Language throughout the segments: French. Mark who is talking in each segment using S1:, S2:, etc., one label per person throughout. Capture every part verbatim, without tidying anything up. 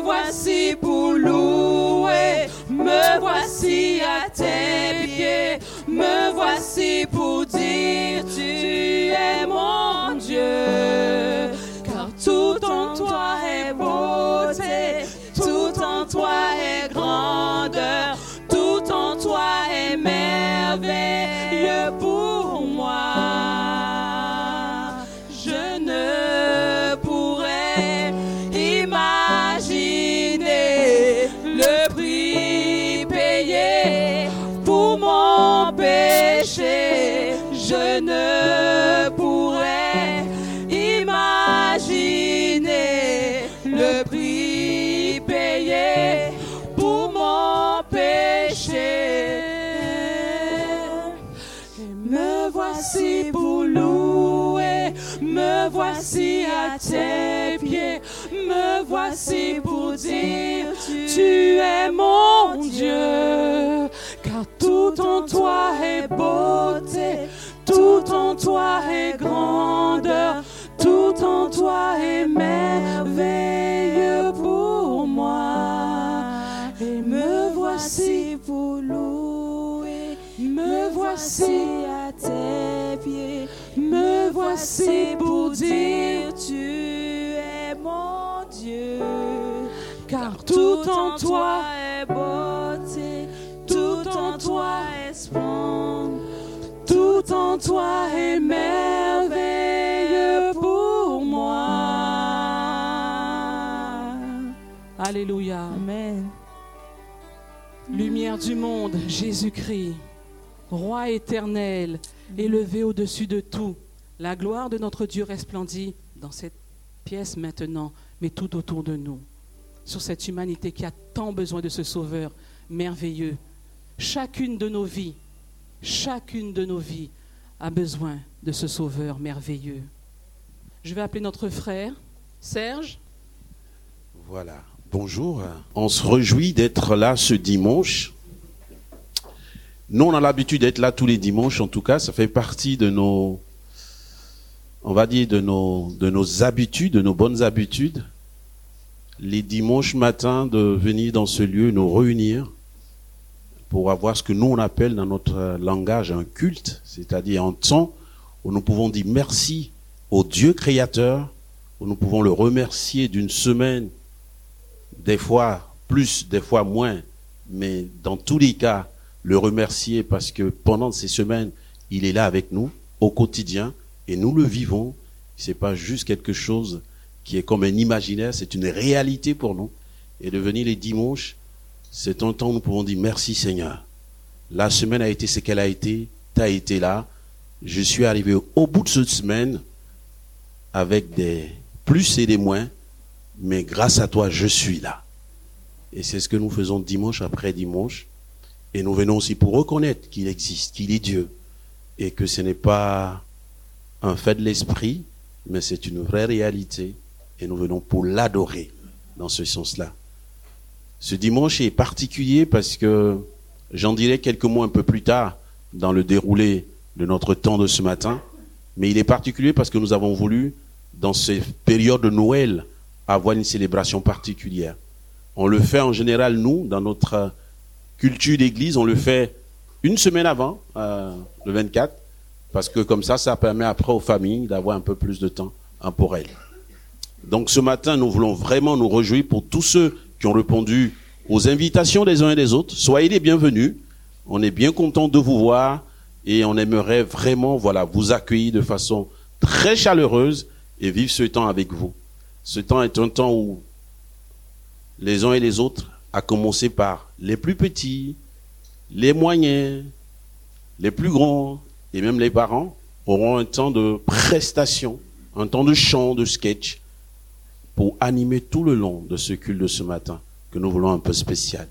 S1: Me voici pour louer, me voici à tes pieds, me voici pour dire tu es mon Dieu. Car tout en toi est beauté, tout en toi est grandeur, tout en toi est merveilleux pour moi. Je ne pourrais imaginer le prix payé pour mon péché. Je ne pourrais imaginer le prix payé pour mon péché. Et me voici pour louer, me voici à tes pieds, me voici pour dire tu es mon Dieu. Car tout en toi est beauté, tout en toi est grandeur, tout en toi est merveilleux pour moi. Et me voici pour louer, me voici à tes pieds, me voici pour dire tu es mon Dieu. Car tout en toi est beauté, tout en toi est splendide, tout en toi est merveilleux pour moi. Alléluia.
S2: Amen.
S1: Lumière du monde, Jésus-Christ, Roi éternel, élevé au-dessus de tout. La gloire de notre Dieu resplendit dans cette pièce maintenant, mais tout autour de nous. Sur cette humanité qui a tant besoin de ce Sauveur merveilleux. Chacune de nos vies, chacune de nos vies a besoin de ce Sauveur merveilleux. Je vais appeler notre frère, Serge.
S3: Voilà, bonjour. On se réjouit d'être là ce dimanche. Nous, on a l'habitude d'être là tous les dimanches, en tout cas, ça fait partie de nos, on va dire, de nos, de nos habitudes, de nos bonnes habitudes. Les dimanches matins, de venir dans ce lieu, nous réunir pour avoir ce que nous, on appelle dans notre langage un culte, c'est-à-dire un temps où nous pouvons dire merci au Dieu créateur, où nous pouvons le remercier d'une semaine, des fois plus, des fois moins, mais dans tous les cas, le remercier parce que pendant ces semaines, il est là avec nous au quotidien et nous le vivons. C'est pas juste quelque chose qui est comme un imaginaire, c'est une réalité pour nous. Et de venir les dimanches, c'est un temps où nous pouvons dire merci Seigneur. La semaine a été ce qu'elle a été, tu as été là. Je suis arrivé au bout de cette semaine avec des plus et des moins, mais grâce à toi, je suis là. Et c'est ce que nous faisons dimanche après dimanche. Et nous venons aussi pour reconnaître qu'il existe, qu'il est Dieu, et que ce n'est pas un fait de l'esprit, mais c'est une vraie réalité, et nous venons pour l'adorer dans ce sens-là. Ce dimanche est particulier parce que j'en dirai quelques mots un peu plus tard dans le déroulé de notre temps de ce matin, mais il est particulier parce que nous avons voulu, dans ces périodes de Noël, avoir une célébration particulière. On le fait en général, nous, dans notre culture d'église, on le fait une semaine avant, euh, le vingt-quatre, parce que comme ça, ça permet après aux familles d'avoir un peu plus de temps hein, pour elles. Donc ce matin, nous voulons vraiment nous réjouir pour tous ceux qui ont répondu aux invitations des uns et des autres. Soyez les bienvenus. On est bien content de vous voir et on aimerait vraiment, voilà, vous accueillir de façon très chaleureuse et vivre ce temps avec vous. Ce temps est un temps où les uns et les autres, à commencer par les plus petits, les moyens, les plus grands et même les parents, auront un temps de prestation, un temps de chant, de sketch, pour animer tout le long de ce culte de ce matin, que nous voulons un peu spécial.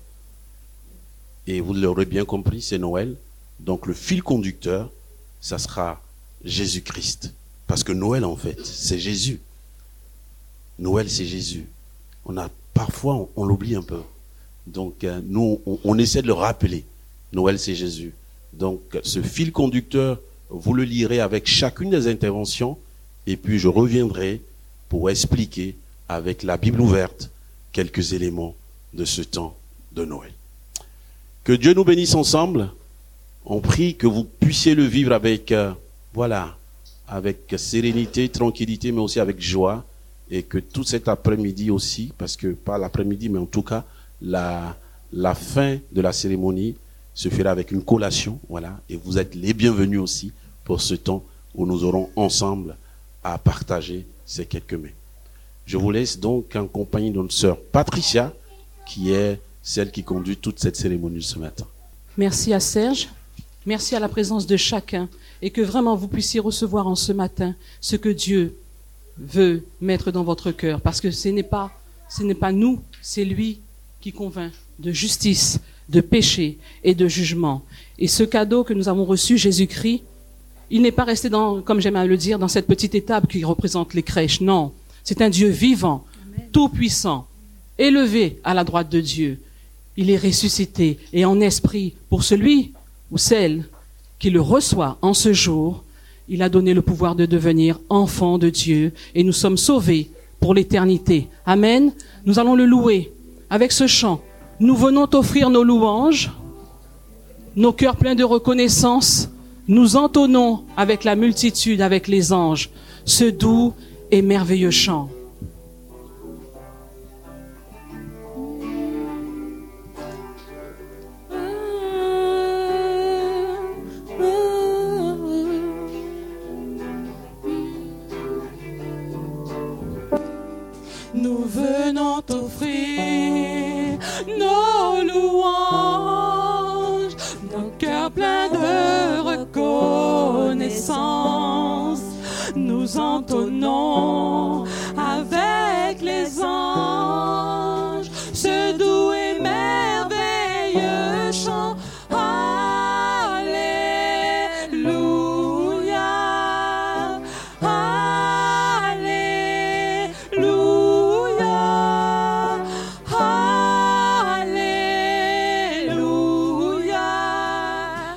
S3: Et vous l'aurez bien compris, c'est Noël. Donc le fil conducteur, ça sera Jésus-Christ. Parce que Noël, en fait, c'est Jésus. Noël, c'est Jésus. On a, parfois, on, on l'oublie un peu. Donc, euh, nous, on, on essaie de le rappeler. Noël, c'est Jésus. Donc, ce fil conducteur, vous le lirez avec chacune des interventions. Et puis, je reviendrai pour expliquer avec la Bible ouverte quelques éléments de ce temps de Noël. Que Dieu nous bénisse ensemble. On prie que vous puissiez le vivre avec, euh, voilà, avec sérénité, tranquillité, mais aussi avec joie. Et que tout cet après-midi aussi, parce que pas l'après-midi, mais en tout cas, la, la fin de la cérémonie se fera avec une collation, voilà. Et vous êtes les bienvenus aussi pour ce temps où nous aurons ensemble à partager ces quelques mets. Je vous laisse donc en compagnie de notre sœur Patricia, qui est celle qui conduit toute cette cérémonie ce matin.
S1: Merci à Serge, merci à la présence de chacun, et que vraiment vous puissiez recevoir en ce matin ce que Dieu veut mettre dans votre cœur, parce que ce n'est pas, ce n'est pas nous, c'est lui qui convainc de justice, de péché et de jugement. Et ce cadeau que nous avons reçu, Jésus-Christ, il n'est pas resté dans, comme j'aime à le dire, dans cette petite étape qui représente les crèches. Non, c'est un Dieu vivant, tout-puissant, élevé à la droite de Dieu. Il est ressuscité et en esprit pour celui ou celle qui le reçoit en ce jour. Il a donné le pouvoir de devenir enfant de Dieu et nous sommes sauvés pour l'éternité. Amen. Nous allons le louer avec ce chant. Nous venons t'offrir nos louanges, nos cœurs pleins de reconnaissance. Nous entonnons avec la multitude, avec les anges, ce doux et merveilleux chant.
S2: Nous venons t'offrir nos louanges, nos cœurs pleins de reconnaissance. Nous entonnons avec les anges ce doux et merveilleux chant. Alléluia, Alléluia, Alléluia,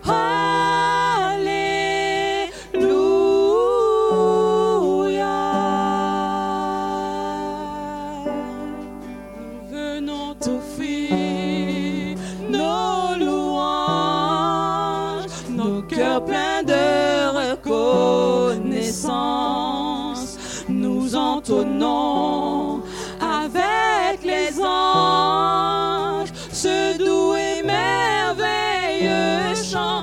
S2: Alléluia. Nous venons t'offrir nos louanges, nos cœurs pleins de reconnaissance. Nous entonnons avec les anges ce doux et merveilleux chant.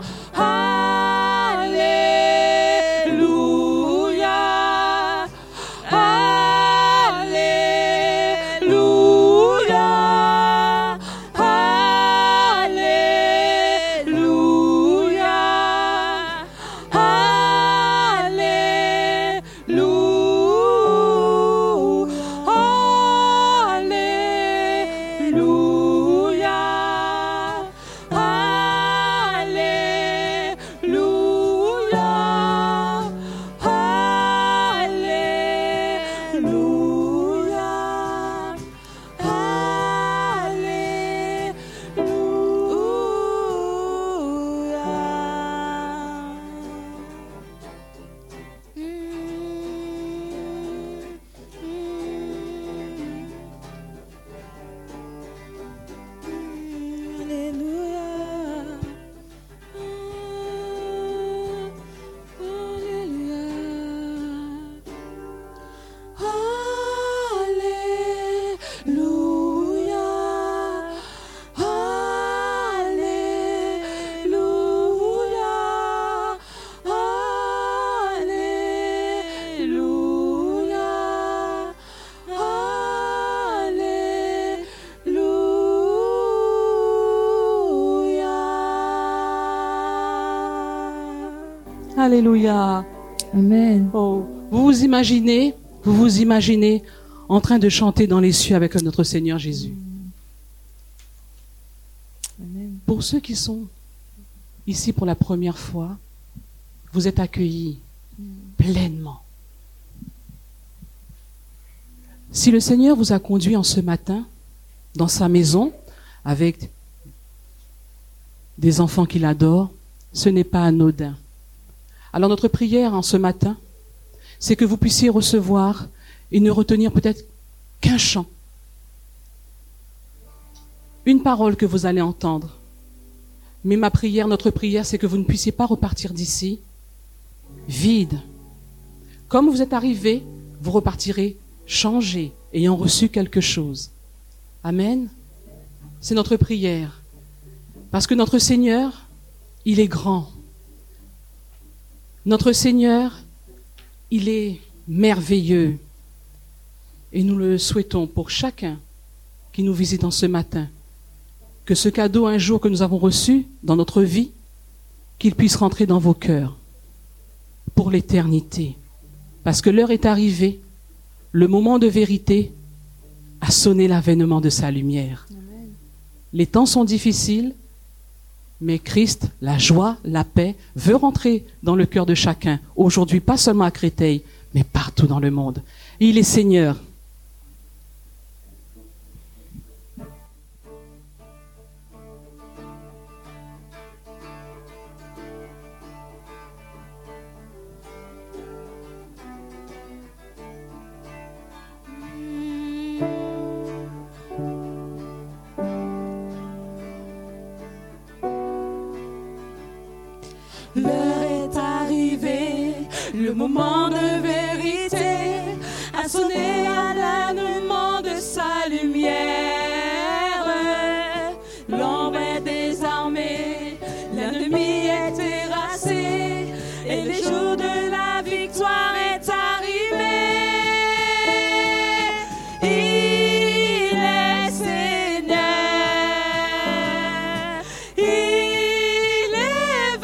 S2: Alléluia, Alléluia, Alléluia,
S1: Alléluia.
S4: Amen.
S1: Oh, vous vous imaginez, vous vous imaginez en train de chanter dans les cieux avec notre Seigneur Jésus.
S4: Amen.
S1: Pour ceux qui sont ici pour la première fois, vous êtes accueillis pleinement. Si le Seigneur vous a conduit en ce matin dans sa maison avec des enfants qu'il adore, ce n'est pas anodin. Alors notre prière en ce matin, c'est que vous puissiez recevoir et ne retenir peut-être qu'un chant, une parole que vous allez entendre. Mais ma prière, notre prière, c'est que vous ne puissiez pas repartir d'ici vide. Comme vous êtes arrivé, vous repartirez changé, ayant reçu quelque chose. Amen. C'est notre prière. Parce que notre Seigneur, il est grand. Notre Seigneur, il est merveilleux. Et nous le souhaitons pour chacun qui nous visite en ce matin. Que ce cadeau un jour que nous avons reçu dans notre vie, qu'il puisse rentrer dans vos cœurs pour l'éternité. Parce que l'heure est arrivée, le moment de vérité a sonné l'avènement de sa lumière. Amen. Les temps sont difficiles, mais Christ, la joie, la paix, veut rentrer dans le cœur de chacun. Aujourd'hui, pas seulement à Créteil, mais partout dans le monde. Et il est Seigneur.
S2: L'heure est arrivée, le moment de vérité a sonné à l'avènement de sa lumière. L'ombre est désarmée, l'ennemi est terrassé, et le jour de la victoire est arrivé. Il est Seigneur, il est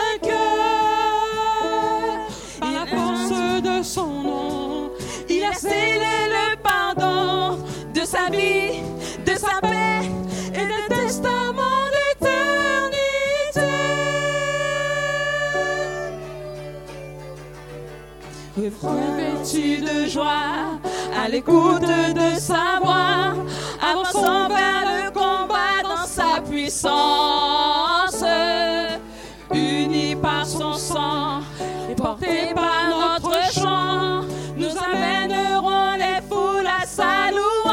S2: vainqueur. Par la force de son nom, il a scellé le pardon de sa vie, de sa paix et le testament d'éternité. Revêtu de joie, à l'écoute de sa voix, avançons vers le combat dans sa puissance. Unis par son sang et portés par notre chant, nous amènerons les foules à sa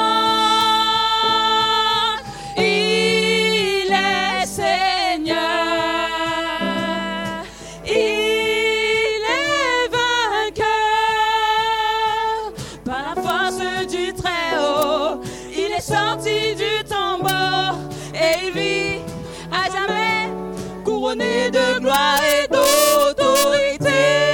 S2: louange. Il est Seigneur, il est vainqueur. Par la force du Très-Haut, il est sorti du tombeau et il vit à jamais couronné de gloire et d'autorité.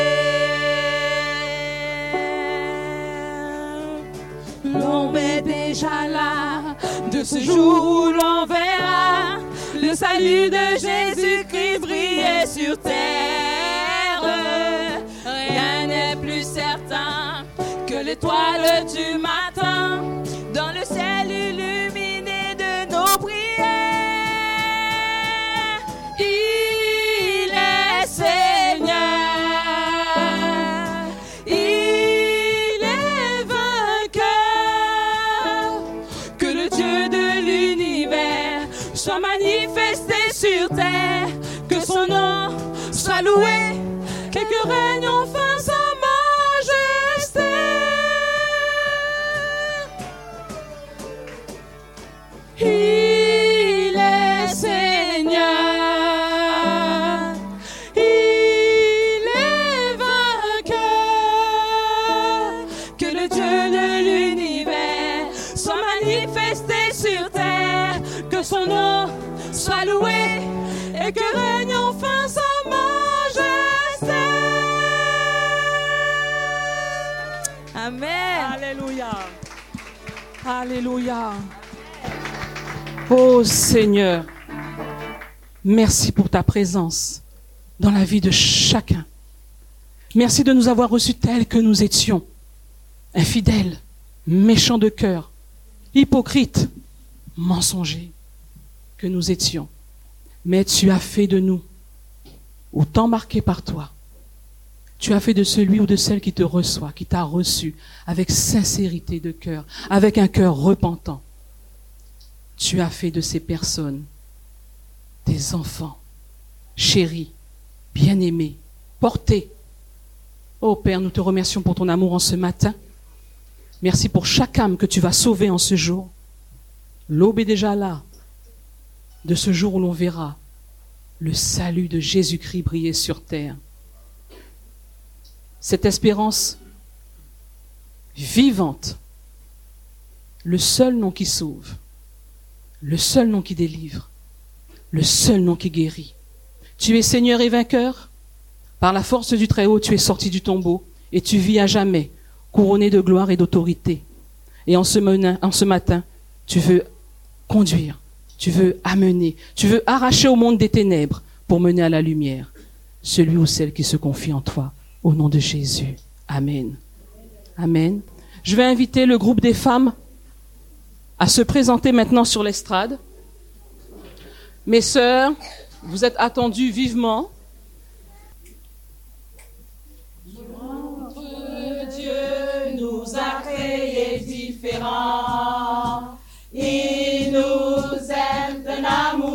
S2: L'ombre est déjà là, de ce jour où l'on verra le salut de Jésus-Christ briller sur terre. Rien n'est plus certain que l'étoile du matin dans le ciel illuminé de nos prières. Il est Seigneur, il est vainqueur. Que le Dieu de l'univers soit manifesté sur terre, que son nom soit loué, et que règne enfin sa majesté. Il est Seigneur, il est vainqueur. Que le Dieu de l'univers soit manifesté sur terre, que son nom soit loué et que règne enfin sa majesté. Amen.
S1: Alléluia. Alléluia. Oh Seigneur, merci pour ta présence dans la vie de chacun. Merci de nous avoir reçus tels que nous étions, infidèles, méchants de cœur, hypocrites, mensongers que nous étions. Mais tu as fait de nous, autant marqués par toi, tu as fait de celui ou de celle qui te reçoit, qui t'a reçu avec sincérité de cœur, avec un cœur repentant. Tu as fait de ces personnes des enfants, chéris, bien-aimés, portés. Oh Père, nous te remercions pour ton amour en ce matin. Merci pour chaque âme que tu vas sauver en ce jour. L'aube est déjà là. de ce jour où l'on verra le salut de Jésus-Christ briller sur terre. Cette espérance vivante, le seul nom qui sauve, le seul nom qui délivre, le seul nom qui guérit. Tu es Seigneur et vainqueur. Par la force du Très-Haut, tu es sorti du tombeau et tu vis à jamais, couronné de gloire et d'autorité. Et en ce, mena, en ce matin, tu veux conduire, tu veux amener, tu veux arracher au monde des ténèbres pour mener à la lumière celui ou celle qui se confie en toi. Au nom de Jésus. Amen. Amen. Je vais inviter le groupe des femmes à se présenter maintenant sur l'estrade. Mes sœurs, vous êtes attendues vivement.
S2: Notre Dieu nous a créés différents. Il nous aime d'un amour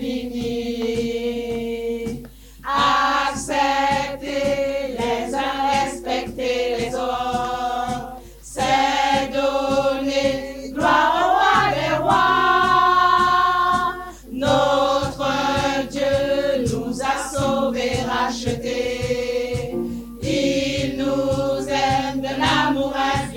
S2: infini. Accepter les uns, respecter les autres, c'est donner gloire au roi des rois. Notre Dieu nous a sauvés, rachetés. Il nous aime d'un amour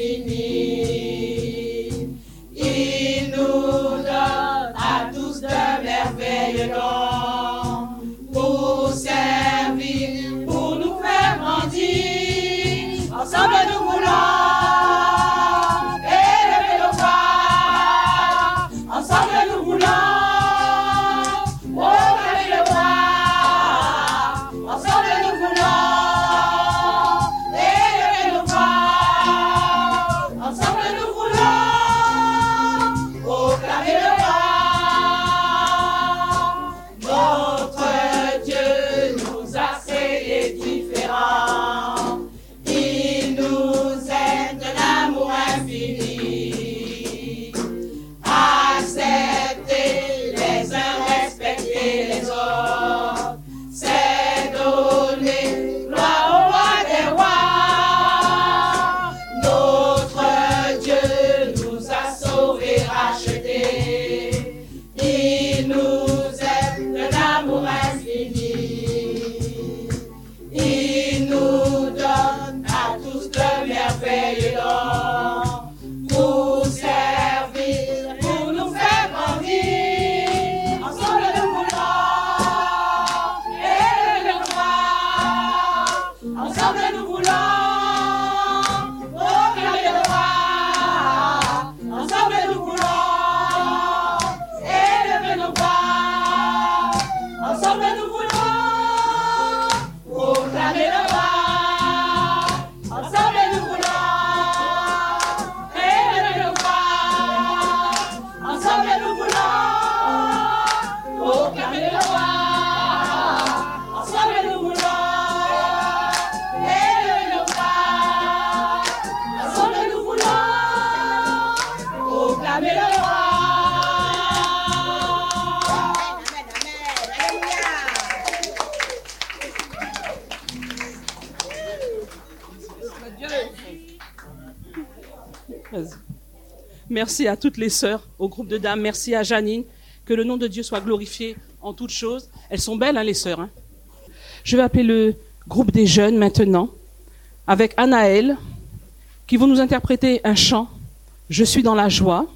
S2: infini. Il nous donne à tous de merveilleux dons pour servir, pour nous faire grandir. Ensemble nous voulons élever nos voix. Ensemble nous voulons proclamer le roi. Ensemble nous voulons élever nos voix. Ensemble nous voulons proclamer le roi. Notre Dieu nous a créés différents. Il nous aime d'un amour infini. Accepter les uns, respecter les autres, c'est donner gloire au roi des rois. Notre Dieu nous a sauvés, rachetés. Il nous aime d'un amour infini. Il nous donne à tous de merveilleux dons pour servir, pour nous faire grandir. Ensemble nous voulons élever le roi. Ensemble nous voulons proclamer le roi. Ensemble nous voulons élever nos voix. Ensemble nous voulons proclamer le roi. Ensemble nous voulons élever nos voix. Ensemble nous voulons proclamer le roi. Ensemble nous voulons élever nos voix. Ensemble nous voulons proclamer le roi.
S1: Vas-y. Merci à toutes les sœurs, au groupe de dames. Merci à Janine. Que le nom de Dieu soit glorifié en toutes choses. Elles sont belles, hein, les sœurs. Hein. Je vais appeler le groupe des jeunes maintenant, avec Anaël, qui vont nous interpréter un chant. Je suis dans la joie.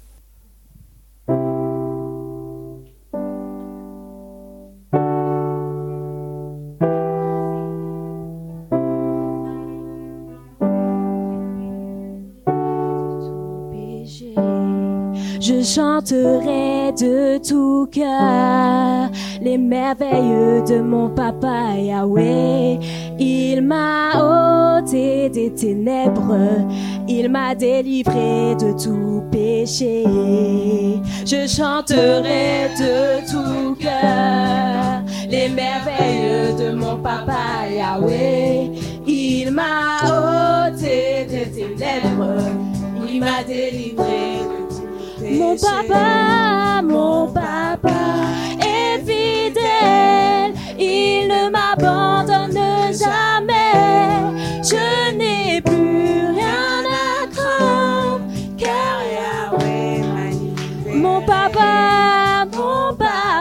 S5: Je chanterai de tout cœur les merveilles de mon papa Yahweh. Il m'a ôté des ténèbres, il m'a délivré de tout péché. Je chanterai de tout cœur les merveilles de mon papa Yahweh. Il m'a ôté des ténèbres, il m'a délivré de tout péché. Mon papa, mon papa est fidèle, il ne m'abandonne jamais. Je n'ai plus rien à craindre, car Yahweh m'a livré. Mon papa, mon papa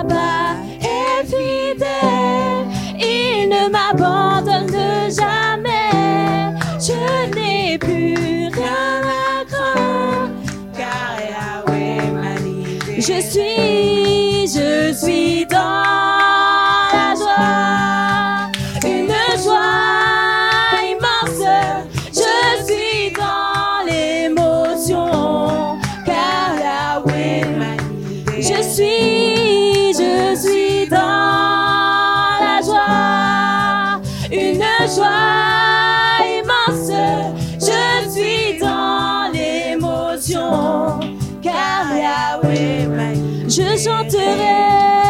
S5: Je suis, je suis dans la joie, une joie immense. Je suis dans l'émotion, car Yahweh m'a libéré. Je suis, je suis dans la joie, une joie immense. Je suis dans l'émotion, car Yahweh m'a libéré. Je chanterai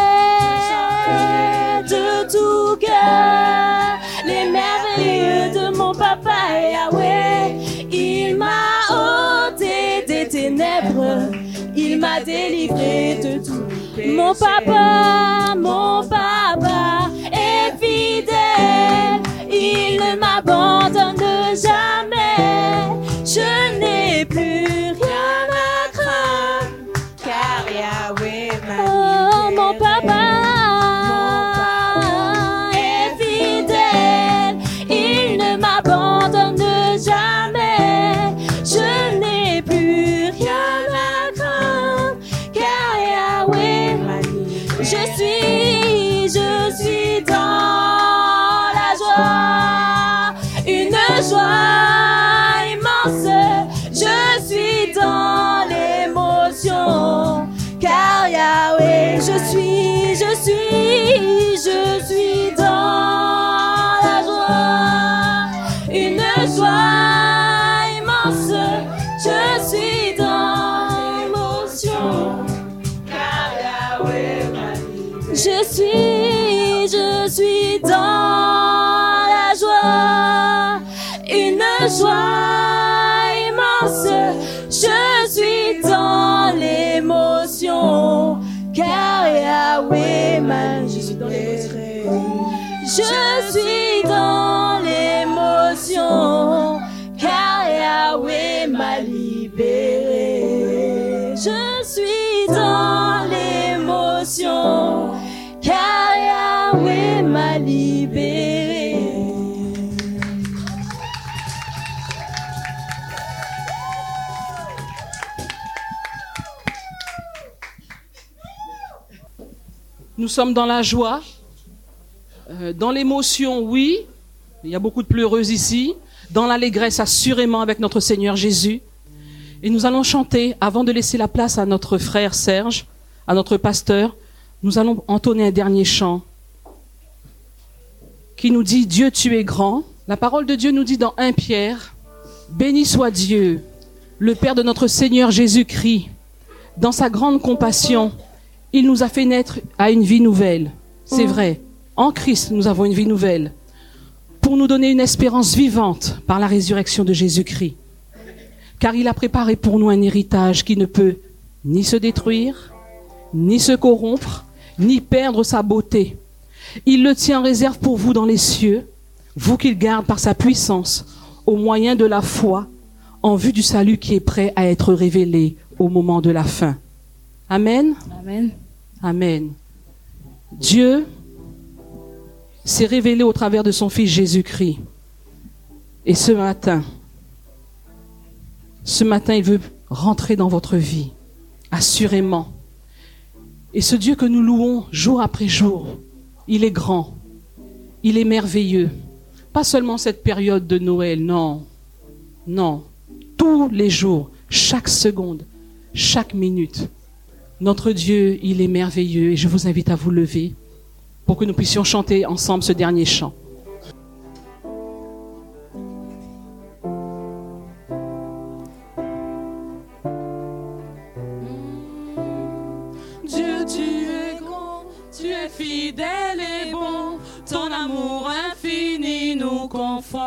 S5: de tout cœur les merveilles de mon papa Yahweh. Il m'a ôté des ténèbres, il m'a délivré de tout. Mon papa, mon papa est fidèle, il ne m'abandonne jamais. Je n'ai plus rien à craindre, car Yahweh m'a libéré. Oh, mon papa est fidèle, il ne m'abandonne jamais. Je n'ai plus rien à craindre, car Yahweh m'a libéré. Je suis, je suis dans la joie, une joie immense. Je suis dans l'émotion, car Yahweh. Je suis, je suis, je suis dans la joie, une joie immense. Je suis dans l'émotion, car Yahweh m'a libéré. Je suis, je suis dans la joie, une joie immense. Je suis dans l'émotion, car Yahweh m'a libéré. Je suis dans l'émotion, car Yahweh m'a libéré. Je suis dans l'émotion, car Yahweh m'a libéré.
S1: Nous sommes dans la joie, euh, dans l'émotion, oui. Il y a beaucoup de pleureuses ici. Dans l'allégresse, assurément, avec notre Seigneur Jésus. Et nous allons chanter, avant de laisser la place à notre frère Serge, à notre pasteur, nous allons entonner un dernier chant qui nous dit « Dieu, tu es grand ». La parole de Dieu nous dit dans Première Pierre, « Béni soit Dieu, le Père de notre Seigneur Jésus-Christ. Dans sa grande compassion, il nous a fait naître à une vie nouvelle. » C'est vrai, en Christ, nous avons une vie nouvelle. Pour nous donner une espérance vivante par la résurrection de Jésus-Christ. Car il a préparé pour nous un héritage qui ne peut ni se détruire, ni se corrompre, ni perdre sa beauté. Il le tient en réserve pour vous dans les cieux, vous qu'il garde par sa puissance, au moyen de la foi, en vue du salut qui est prêt à être révélé au moment de la fin. Amen.
S2: Amen.
S1: Amen. Dieu s'est révélé au travers de son Fils Jésus-Christ. Et ce matin, ce matin, il veut rentrer dans votre vie, assurément. Et ce Dieu que nous louons jour après jour, il est grand, il est merveilleux. Pas seulement cette période de Noël, non, non. Tous les jours, chaque seconde, chaque minute. Notre Dieu, il est merveilleux et je vous invite à vous lever pour que nous puissions chanter ensemble ce dernier chant.
S2: Dieu, tu es grand, tu es fidèle et bon, ton amour infini nous conforte.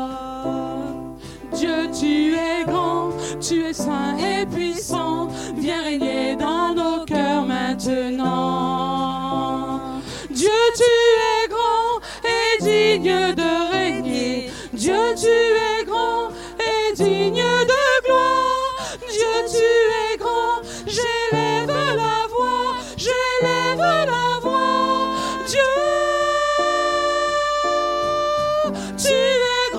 S2: Dieu, tu es grand, tu es saint et puissant, viens régner dans nos cœurs maintenant. Dieu, tu es grand et digne de régner. Dieu, tu es grand et digne de gloire. Dieu, tu es grand, j'élève la voix, j'élève la voix. Dieu, tu es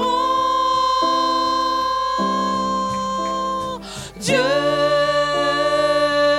S2: grand. Dieu,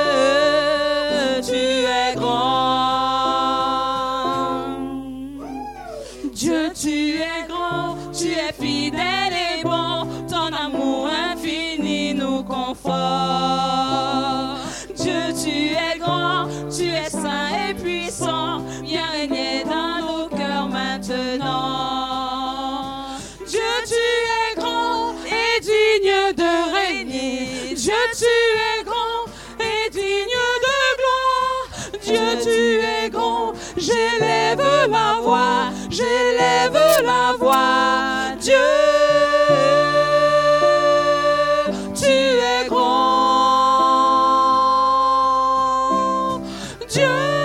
S2: Dieu, tu es grand. J'élève ma voix, j'élève la voix. Dieu, tu es grand. Dieu,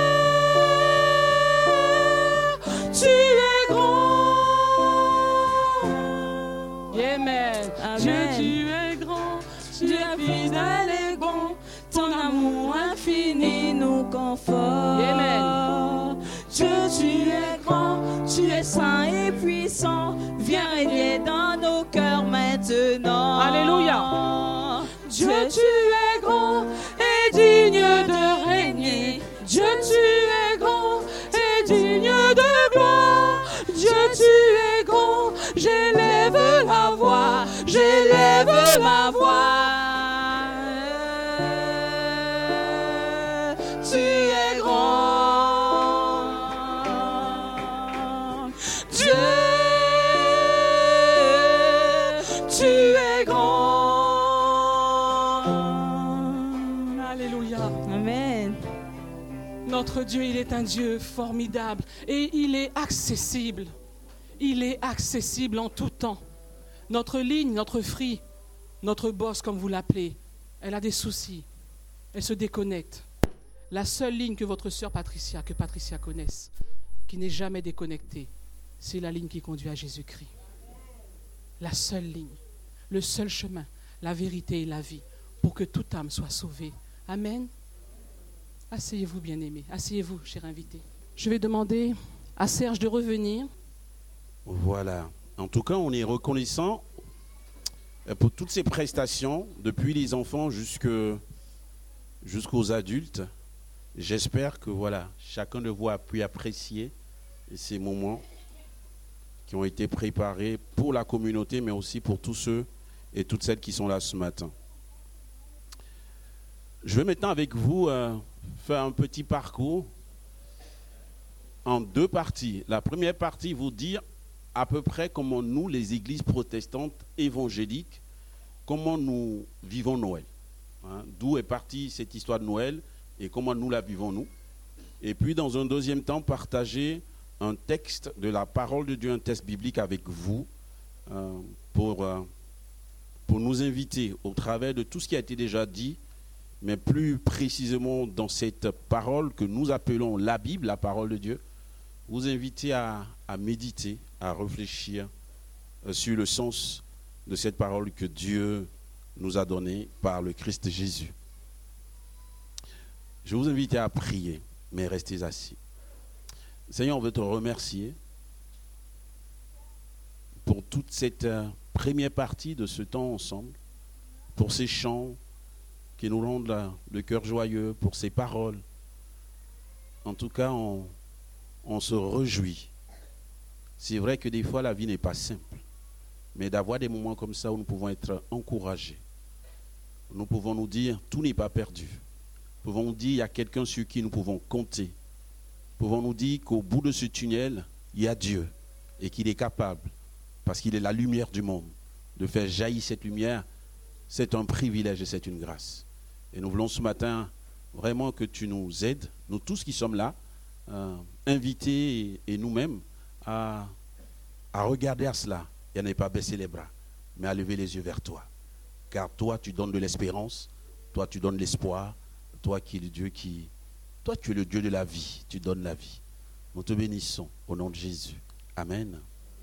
S2: tu es grand.
S1: Amen.
S2: Dieu, tu es grand. Tu es fidèle et bon. Ton amour infini nous conforte.
S1: Amen.
S2: Dieu, tu es grand. Tu es saint et puissant. Viens régner dans nos cœurs maintenant.
S1: Alléluia.
S2: Dieu, tu es grand et digne de régner. Dieu, tu es grand et digne de gloire. Dieu, tu es grand. J'élève la voix, j'élève la voix. Tu es grand. Dieu, tu es grand.
S1: Alléluia.
S2: Amen.
S1: Notre Dieu, il est un Dieu formidable et il est accessible. Il est accessible en tout temps. Notre ligne, notre free, notre boss, comme vous l'appelez, elle a des soucis. Elle se déconnecte. La seule ligne que votre sœur Patricia, que Patricia connaisse, qui n'est jamais déconnectée, c'est la ligne qui conduit à Jésus-Christ. La seule ligne, le seul chemin, la vérité et la vie, pour que toute âme soit sauvée. Amen. Asseyez-vous, bien-aimés. Asseyez-vous, cher invité. Je vais demander à Serge de revenir.
S3: Voilà. En tout cas, on est reconnaissant pour toutes ces prestations, depuis les enfants jusque, jusqu'aux adultes. J'espère que voilà, chacun de vous a pu apprécier ces moments qui ont été préparés pour la communauté, mais aussi pour tous ceux et toutes celles qui sont là ce matin. Je vais maintenant avec vous euh, faire un petit parcours en deux parties. La première partie, vous dire à peu près comment nous, les églises protestantes évangéliques, comment nous vivons Noël. Hein, d'où est partie cette histoire de Noël et comment nous la vivons nous. Et puis, dans un deuxième temps, partager un texte de la parole de Dieu, un texte biblique avec vous euh, pour, euh, pour nous inviter au travers de tout ce qui a été déjà dit, mais plus précisément dans cette parole que nous appelons la Bible, la parole de Dieu, vous inviter à, à méditer, à réfléchir euh, sur le sens de cette parole que Dieu nous a donnée par le Christ Jésus. Je vous invite à prier, mais restez assis. Seigneur, on veut te remercier pour toute cette euh, première partie de ce temps ensemble, pour ces chants qui nous rendent la, le cœur joyeux, pour ces paroles. En tout cas, on, on se réjouit. C'est vrai que des fois, la vie n'est pas simple, mais d'avoir des moments comme ça où nous pouvons être encouragés. Nous pouvons nous dire, tout n'est pas perdu. Nous pouvons nous dire, il y a quelqu'un sur qui nous pouvons compter. Nous pouvons nous dire qu'au bout de ce tunnel, il y a Dieu et qu'il est capable, parce qu'il est la lumière du monde, de faire jaillir cette lumière. C'est un privilège et c'est une grâce. Et nous voulons ce matin vraiment que tu nous aides, nous tous qui sommes là, euh, invités et, et nous-mêmes à, à regarder à cela et à ne pas baisser les bras, mais à lever les yeux vers toi. Car toi, tu donnes de l'espérance, toi, tu donnes l'espoir, toi qui es le Dieu qui... Toi, tu es le Dieu de la vie, tu donnes la vie. Nous te bénissons au nom de Jésus. Amen.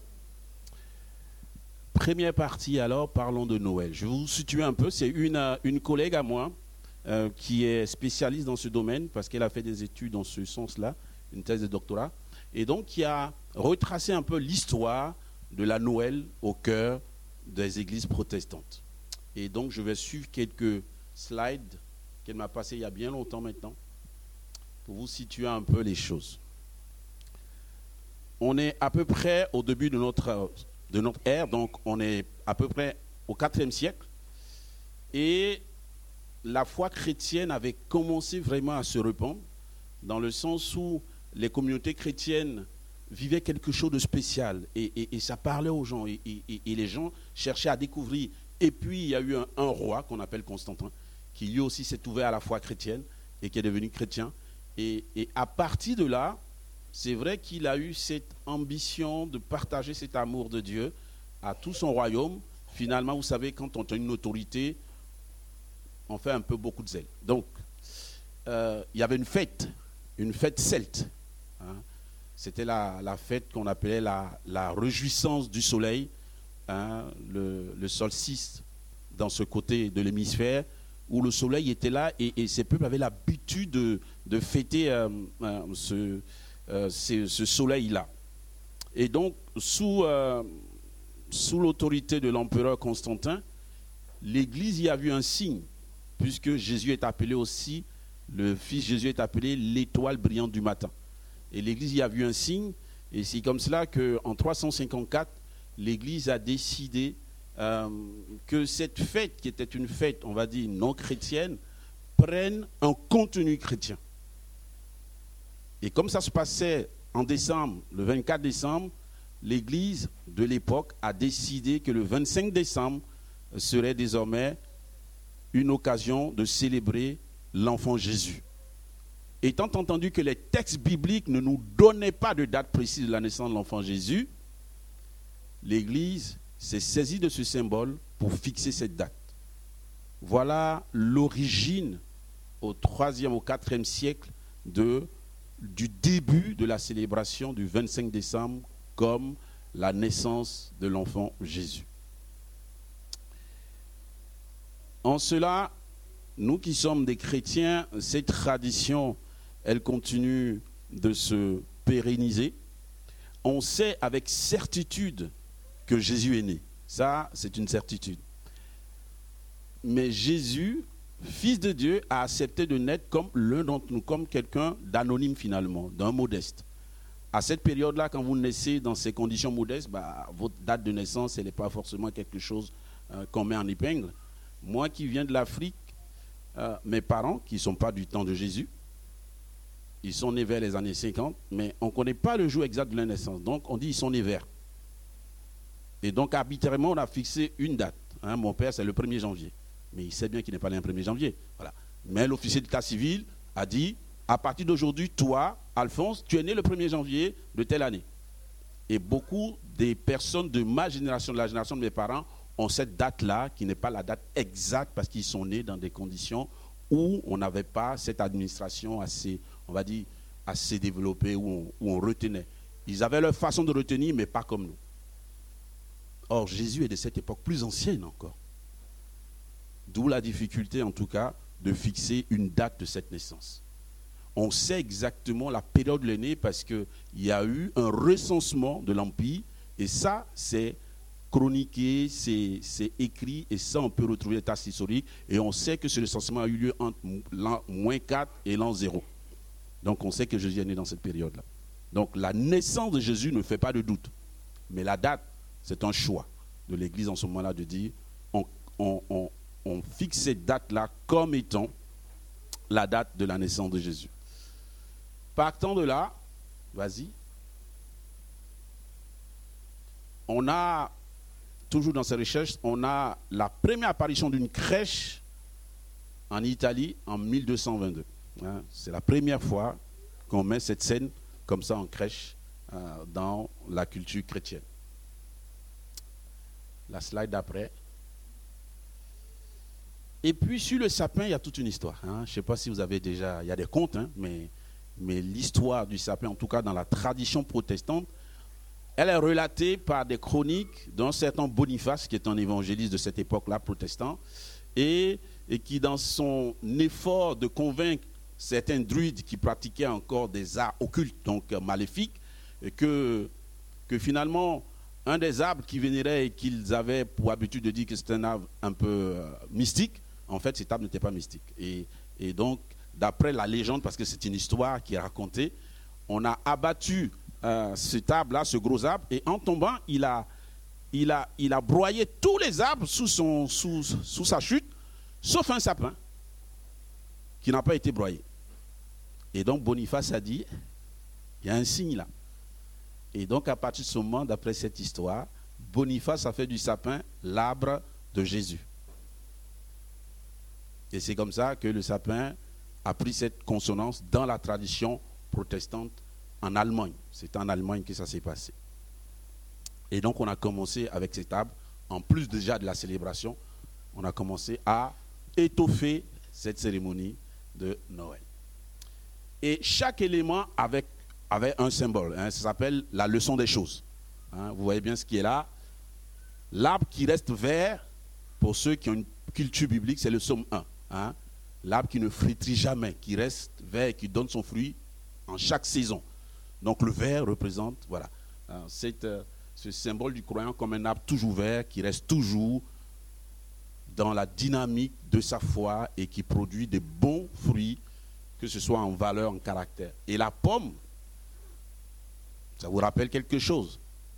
S3: Première partie alors, parlons de Noël. Je vais vous situer un peu, c'est une, une collègue à moi euh, qui est spécialiste dans ce domaine parce qu'elle a fait des études dans ce sens-là, une thèse de doctorat, et donc qui a retracé un peu l'histoire de la Noël au cœur des églises protestantes. Et donc je vais suivre quelques slides qu'elle m'a passés il y a bien longtemps maintenant pour vous situer un peu les choses. On est à peu près au début de notre... de notre ère, donc on est à peu près au quatrième siècle, et la foi chrétienne avait commencé vraiment à se répandre, dans le sens où les communautés chrétiennes vivaient quelque chose de spécial, et, et, et ça parlait aux gens, et, et, et les gens cherchaient à découvrir. Et puis il y a eu un, un roi qu'on appelle Constantin, qui lui aussi s'est ouvert à la foi chrétienne, et qui est devenu chrétien, Et, et à partir de là, c'est vrai qu'il a eu cette ambition de partager cet amour de Dieu à tout son royaume. Finalement, vous savez, quand on a une autorité, on fait un peu beaucoup de zèle. Donc, euh, il y avait une fête, une fête celte. Hein. C'était la, la fête qu'on appelait la, la réjouissance du soleil, hein, le, le solstice dans ce côté de l'hémisphère, où le soleil était là et, et ces peuples avaient l'habitude de, de fêter euh, euh, ce, euh, ce, ce soleil-là. Et donc, sous, euh, sous l'autorité de l'empereur Constantin, l'Église y a vu un signe, puisque Jésus est appelé aussi, le Fils Jésus est appelé l'étoile brillante du matin. Et l'Église y a vu un signe, et c'est comme cela qu'en trois cent cinquante-quatre, l'Église a décidé euh, que cette fête, qui était une fête, on va dire, non chrétienne, prenne un contenu chrétien. Et comme ça se passait en décembre, le vingt-quatre décembre, l'Église de l'époque a décidé que le vingt-cinq décembre serait désormais une occasion de célébrer l'enfant Jésus. Étant entendu que les textes bibliques ne nous donnaient pas de date précise de la naissance de l'enfant Jésus, l'Église s'est saisie de ce symbole pour fixer cette date. Voilà l'origine au troisième, au quatrième siècle de, du début de la célébration du vingt-cinq décembre comme la naissance de l'enfant Jésus. En cela, nous qui sommes des chrétiens, cette tradition, elle continue de se pérenniser. On sait avec certitude que Jésus est né. Ça, c'est une certitude. Mais Jésus, Fils de Dieu, a accepté de naître comme l'un d'entre nous, comme quelqu'un d'anonyme finalement, d'un modeste. À cette période-là, quand vous naissez dans ces conditions modestes, bah, votre date de naissance, elle n'est pas forcément quelque chose euh, qu'on met en épingle. Moi qui viens de l'Afrique, euh, mes parents, qui ne sont pas du temps de Jésus, ils sont nés vers les années cinquante, mais on ne connaît pas le jour exact de leur naissance. Donc on dit qu'ils sont nés vers. Et donc arbitrairement, on a fixé une date. Hein, mon père, c'est le premier janvier. Mais il sait bien qu'il n'est pas né le premier janvier. Voilà. Mais l'officier d'état civil a dit, à partir d'aujourd'hui, toi, Alphonse, tu es né le premier janvier de telle année. Et beaucoup des personnes de ma génération, de la génération de mes parents, ont cette date-là, qui n'est pas la date exacte, parce qu'ils sont nés dans des conditions où on n'avait pas cette administration assez, on va dire, assez développée, où on, où on retenait. Ils avaient leur façon de retenir, mais pas comme nous. Or, Jésus est de cette époque plus ancienne encore. D'où la difficulté, en tout cas, de fixer une date de cette naissance. On sait exactement la période de l'année parce qu'il y a eu un recensement de l'Empire, et ça, c'est chroniqué, c'est, c'est écrit, et ça, on peut retrouver les traces historiques, et on sait que ce recensement a eu lieu entre l'an moins quatre et l'an zéro. Donc, on sait que Jésus est né dans cette période-là. Donc, la naissance de Jésus ne fait pas de doute. Mais la date, c'est un choix de l'Église en ce moment-là de dire, on, on, on, on fixe cette date-là comme étant la date de la naissance de Jésus. Partant de là, vas-y, on a, toujours dans ces recherches, on a la première apparition d'une crèche en Italie en mille deux cent vingt-deux. Hein, c'est la première fois qu'on met cette scène comme ça en crèche euh, dans la culture chrétienne. La slide d'après. Et puis sur le sapin, il y a toute une histoire. Hein. Je ne sais pas si vous avez déjà... Il y a des contes, hein, mais, mais l'histoire du sapin, en tout cas dans la tradition protestante, elle est relatée par des chroniques d'un certain Boniface, qui est un évangéliste de cette époque-là, protestant, et, et qui, dans son effort de convaincre certains druides qui pratiquaient encore des arts occultes, donc maléfiques, que, que finalement... un des arbres qui vénéraient et qu'ils avaient pour habitude de dire que c'était un arbre un peu euh, mystique, en fait, cet arbre n'était pas mystique. Et, et donc, d'après la légende, parce que c'est une histoire qui est racontée, on a abattu euh, cet arbre-là, ce gros arbre, et en tombant, il a, il a, il a broyé tous les arbres sous, son, sous, sous sa chute, sauf un sapin qui n'a pas été broyé. Et donc, Boniface a dit, il y a un signe là. Et donc, à partir de ce moment, d'après cette histoire, Boniface a fait du sapin l'arbre de Jésus. Et c'est comme ça que le sapin a pris cette consonance dans la tradition protestante en Allemagne. C'est en Allemagne que ça s'est passé. Et donc on a commencé avec cette table, en plus déjà de la célébration, on a commencé à étoffer cette cérémonie de Noël. Et chaque élément avait, avait un symbole, hein, ça s'appelle la leçon des choses. Hein, vous voyez bien ce qui est là. L'arbre qui reste vert, pour ceux qui ont une culture biblique, c'est le psaume un. Hein. L'arbre qui ne flétrit jamais, qui reste vert et qui donne son fruit en chaque saison. Donc le vert représente, voilà, hein, cette, euh, ce symbole du croyant comme un arbre toujours vert, qui reste toujours dans la dynamique de sa foi et qui produit des bons fruits, que ce soit en valeur, en caractère. Et la pomme, ça vous rappelle quelque chose?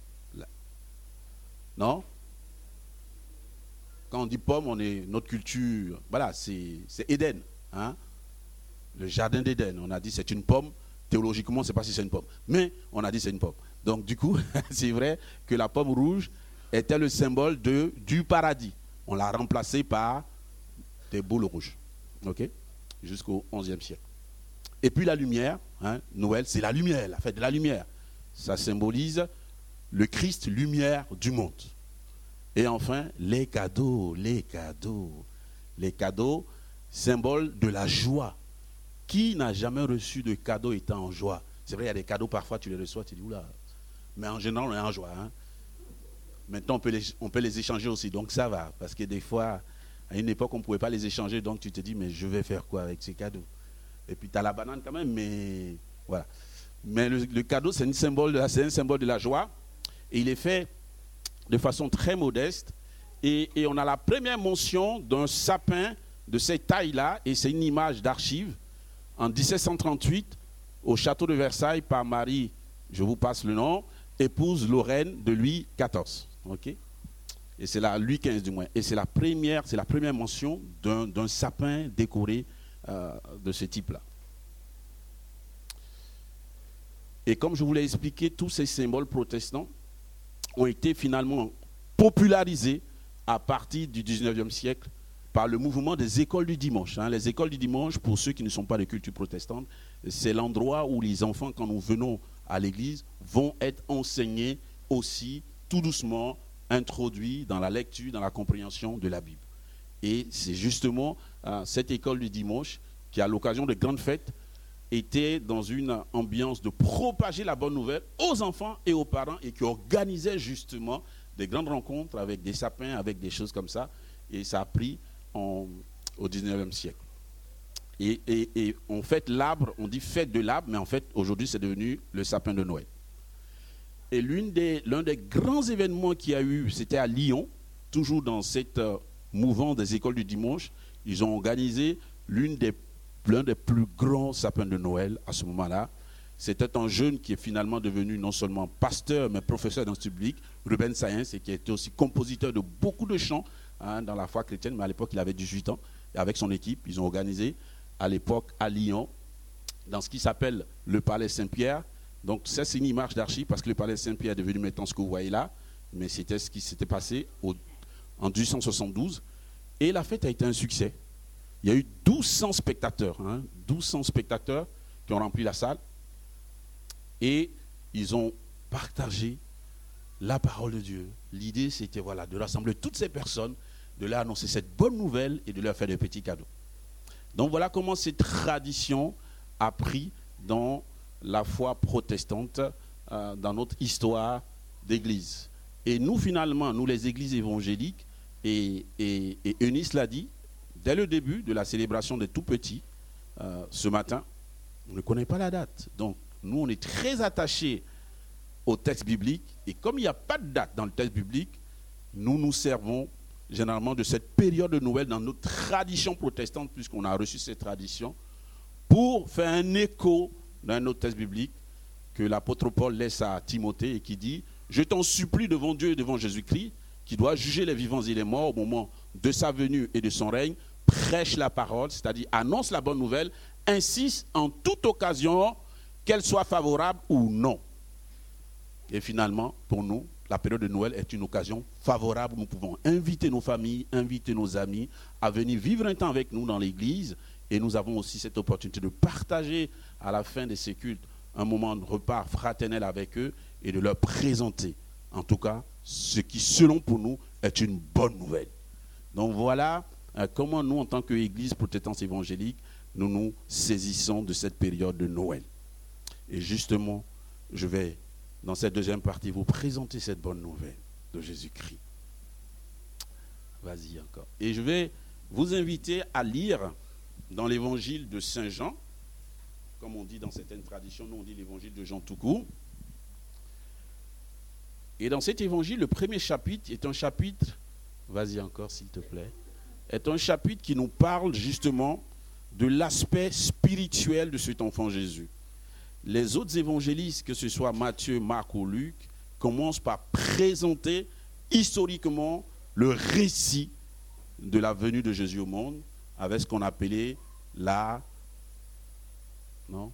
S3: Non? Quand on dit pomme, on est notre culture, voilà, c'est, c'est Éden, hein? Le jardin d'Éden. On a dit c'est une pomme. Théologiquement, on ne sait pas si c'est une pomme, mais on a dit c'est une pomme. Donc du coup, c'est vrai que la pomme rouge était le symbole de, du paradis. On l'a remplacé par des boules rouges, ok, jusqu'au onzième siècle. Et puis la lumière, hein, Noël, c'est la lumière, la fête de la lumière. Ça symbolise le Christ, lumière du monde. Et enfin, les cadeaux, les cadeaux. Les cadeaux, symbole de la joie. Qui n'a jamais reçu de cadeaux étant en joie? C'est vrai, il y a des cadeaux, parfois tu les reçois, tu dis, oula. Mais en général, on est en joie. Hein? Maintenant, on peut, les, on peut les échanger aussi, donc ça va. Parce que des fois, à une époque, on ne pouvait pas les échanger, donc tu te dis, mais je vais faire quoi avec ces cadeaux? Et puis tu as la banane quand même, mais voilà. Mais le, le cadeau, c'est, une symbole de la, c'est un symbole de la joie. Et il est fait de façon très modeste. Et, et on a la première mention d'un sapin de cette taille-là, et c'est une image d'archive, en dix-sept cent trente-huit, au château de Versailles, par Marie, je vous passe le nom, épouse Lorraine de Louis quatorze. Okay? Et c'est la Louis quinze du moins. Et c'est la première, c'est la première mention d'un, d'un sapin décoré euh, de ce type-là. Et comme je vous l'ai expliqué, tous ces symboles protestants ont été finalement popularisés à partir du dix-neuvième siècle par le mouvement des écoles du dimanche. Hein. Les écoles du dimanche, pour ceux qui ne sont pas de culture protestante, c'est l'endroit où les enfants, quand nous venons à l'église, vont être enseignés aussi, tout doucement, introduits dans la lecture, dans la compréhension de la Bible. Et c'est justement euh, cette école du dimanche qui, à l'occasion de grandes fêtes, était dans une ambiance de propager la bonne nouvelle aux enfants et aux parents et qui organisait justement des grandes rencontres avec des sapins, avec des choses comme ça. Et ça a pris en, au dix-neuvième siècle. Et, et, et on fête l'arbre, on dit fête de l'arbre, mais en fait, aujourd'hui, c'est devenu le sapin de Noël. Et l'une des, l'un des grands événements qu'il y a eu, c'était à Lyon, toujours dans cette euh, mouvance des écoles du dimanche. Ils ont organisé l'une des, l'un des plus grands sapins de Noël à ce moment-là. C'était un jeune qui est finalement devenu non seulement pasteur, mais professeur d'institut biblique, Ruben Saenz, et qui était aussi compositeur de beaucoup de chants hein, dans la foi chrétienne, mais à l'époque, il avait dix-huit ans. Et avec son équipe, ils ont organisé à l'époque à Lyon, dans ce qui s'appelle le Palais Saint-Pierre. Donc ça, c'est une image d'archive parce que le Palais Saint-Pierre est devenu maintenant ce que vous voyez là, mais c'était ce qui s'était passé au, en dix-huit cent soixante-douze. Et la fête a été un succès. Il y a eu douze cents spectateurs, hein, douze cents spectateurs qui ont rempli la salle. Et ils ont partagé la parole de Dieu. L'idée, c'était voilà, de rassembler toutes ces personnes, de leur annoncer cette bonne nouvelle et de leur faire des petits cadeaux. Donc voilà comment cette tradition a pris dans la foi protestante, euh, dans notre histoire d'église. Et nous, finalement, nous les églises évangéliques, et, et, et Eunice l'a dit, dès le début de la célébration des tout-petits, euh, ce matin, on ne connaît pas la date. Donc, nous, on est très attachés au texte biblique. Et comme il n'y a pas de date dans le texte biblique, nous nous servons généralement de cette période de Noël dans notre tradition protestante, puisqu'on a reçu cette tradition, pour faire un écho d'un autre texte biblique que l'apôtre Paul laisse à Timothée et qui dit « Je t'en supplie devant Dieu et devant Jésus-Christ, qui doit juger les vivants et les morts au moment de sa venue et de son règne, prêche la parole, c'est-à-dire annonce la bonne nouvelle, insiste en toute occasion, qu'elle soit favorable ou non. » Et finalement, pour nous, la période de Noël est une occasion favorable. Nous pouvons inviter nos familles, inviter nos amis à venir vivre un temps avec nous dans l'église Et nous avons aussi cette opportunité de partager à la fin de ces cultes un moment de repas fraternel avec eux et de leur présenter, en tout cas, ce qui, selon pour nous, est une bonne nouvelle. Donc voilà euh, comment nous, en tant qu'Église protestante évangélique, nous nous saisissons de cette période de Noël. Et justement, je vais, dans cette deuxième partie, vous présenter cette bonne nouvelle de Jésus-Christ. Vas-y encore. Et je vais vous inviter à lire dans l'évangile de Saint Jean, comme on dit dans certaines traditions, nous on dit l'évangile de Jean tout court. Et dans cet évangile, le premier chapitre est un chapitre, vas-y encore s'il te plaît, est un chapitre qui nous parle justement de l'aspect spirituel de cet enfant Jésus. Les autres évangélistes, que ce soit Matthieu, Marc ou Luc, commencent par présenter historiquement le récit de la venue de Jésus au monde avec ce qu'on appelait la non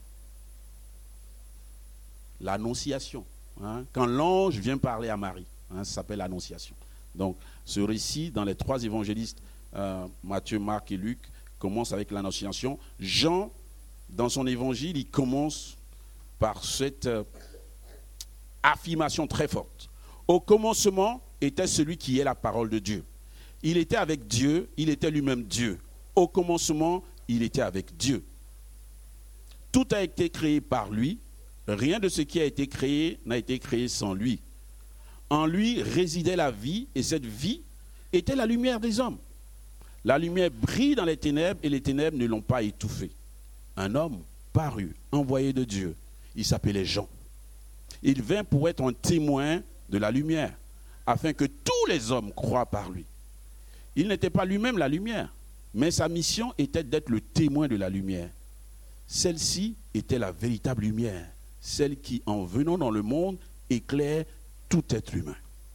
S3: l'annonciation. Hein, quand l'ange vient parler à Marie, hein, ça s'appelle l'annonciation. Donc, ce récit, dans les trois évangélistes, euh, Matthieu, Marc et Luc, commence avec l'annonciation. Jean, dans son évangile, il commence par cette euh, affirmation très forte. Au commencement était celui qui est la parole de Dieu. Il était avec Dieu, il était lui-même Dieu. Au commencement, il était avec Dieu. Tout a été créé par lui. Rien de ce qui a été créé n'a été créé sans lui. En lui résidait la vie, et cette vie était la lumière des hommes. La lumière brille dans les ténèbres, et les ténèbres ne l'ont pas étouffée. Un homme parut, envoyé de Dieu. Il s'appelait Jean. Il vint pour être un témoin de la lumière, afin que tous les hommes croient par lui. Il n'était pas lui-même la lumière, mais sa mission était d'être le témoin de la lumière. Celle-ci était la véritable lumière, celle qui, en venant dans le monde, éclaire tout être humain.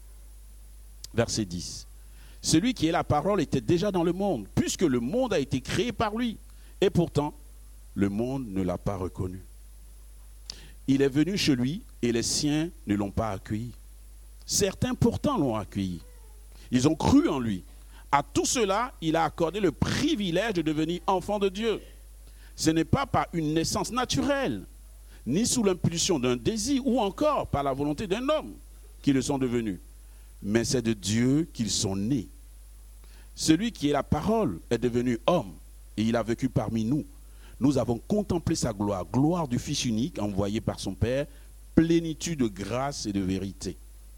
S3: Verset dix. Celui qui est la parole était déjà dans le monde, puisque le monde a été créé par lui. Et pourtant, le monde ne l'a pas reconnu. Il est venu chez lui et les siens ne l'ont pas accueilli. Certains pourtant l'ont accueilli. Ils ont cru en lui. À tout cela, il a accordé le privilège de devenir enfant de Dieu. Ce n'est pas par une naissance naturelle, ni sous l'impulsion d'un désir, ou encore par la volonté d'un homme qu'ils le sont devenus. Mais c'est de Dieu qu'ils sont nés. Celui qui est la parole est devenu homme, et il a vécu parmi nous. Nous avons contemplé sa gloire, gloire du Fils unique envoyé par son Père, plénitude de grâce et de vérité.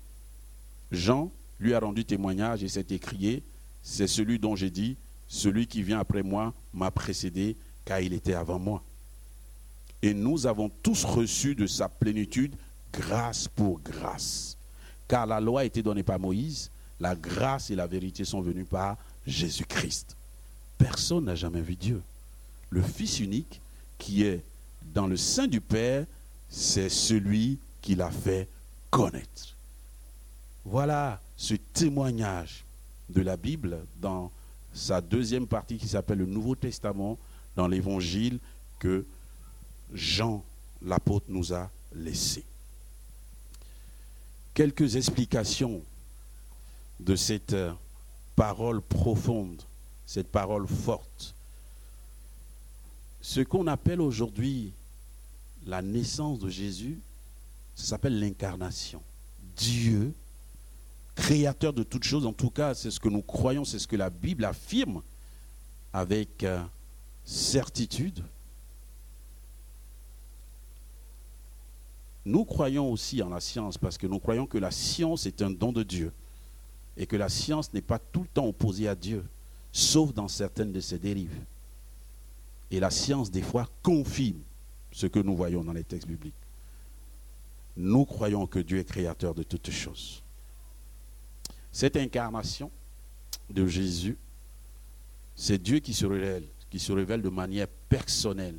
S3: Jean lui a rendu témoignage et s'est écrié, c'est celui dont j'ai dit, celui qui vient après moi m'a précédé, car il était avant moi. Et nous avons tous reçu de sa plénitude grâce pour grâce. Car la loi a été donnée par Moïse, la grâce et la vérité sont venues par Jésus-Christ. Personne n'a jamais vu Dieu. Le Fils unique qui est dans le sein du Père, c'est celui qui l'a fait connaître. Voilà ce témoignage de la Bible dans sa deuxième partie qui s'appelle le Nouveau Testament, dans l'évangile que Jean, l'apôtre, nous a laissé. Quelques explications de cette parole profonde, cette parole forte. Ce qu'on appelle aujourd'hui la naissance de Jésus, ça s'appelle l'incarnation. Dieu, créateur de toutes choses, en tout cas, c'est ce que nous croyons, c'est ce que la Bible affirme avec euh, certitude. Nous croyons aussi en la science parce que nous croyons que la science est un don de Dieu et que la science n'est pas tout le temps opposée à Dieu, sauf dans certaines de ses dérives. Et la science, des fois, confirme ce que nous voyons dans les textes bibliques. Nous croyons que Dieu est créateur de toutes choses. Cette incarnation de Jésus, c'est Dieu qui se révèle, qui se révèle de manière personnelle.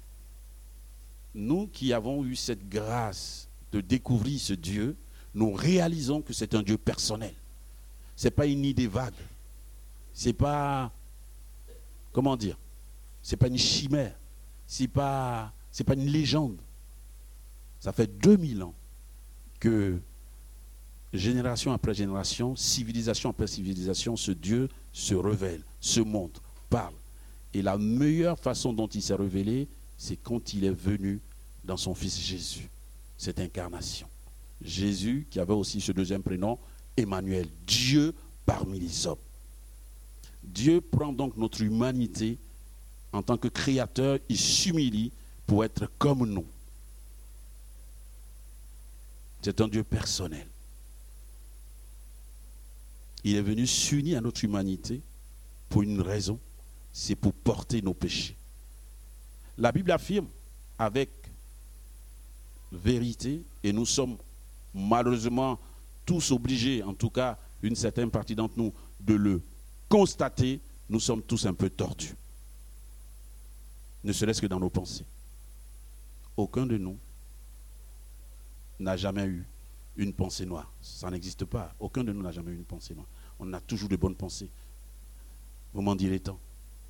S3: Nous qui avons eu cette grâce de découvrir ce Dieu, nous réalisons que c'est un Dieu personnel. Ce n'est pas une idée vague. Ce n'est pas, comment dire, ce n'est pas une chimère. Ce n'est pas, c'est pas une légende. Ça fait deux mille ans que génération après génération, civilisation après civilisation, ce Dieu se révèle, se montre, parle. Et la meilleure façon dont il s'est révélé, c'est quand il est venu dans son Fils Jésus. Cette incarnation. Jésus, qui avait aussi ce deuxième prénom, Emmanuel, Dieu parmi les hommes. Dieu prend donc notre humanité en tant que créateur, il s'humilie pour être comme nous. C'est un Dieu personnel. Il est venu s'unir à notre humanité pour une raison, c'est pour porter nos péchés. La Bible affirme avec vérité, et nous sommes malheureusement tous obligés, en tout cas une certaine partie d'entre nous, de le constater, nous sommes tous un peu tordus. Ne serait-ce que dans nos pensées. Aucun de nous n'a jamais eu une pensée noire. Ça n'existe pas. Aucun de nous n'a jamais eu une pensée noire. On a toujours de bonnes pensées. Vous m'en direz tant.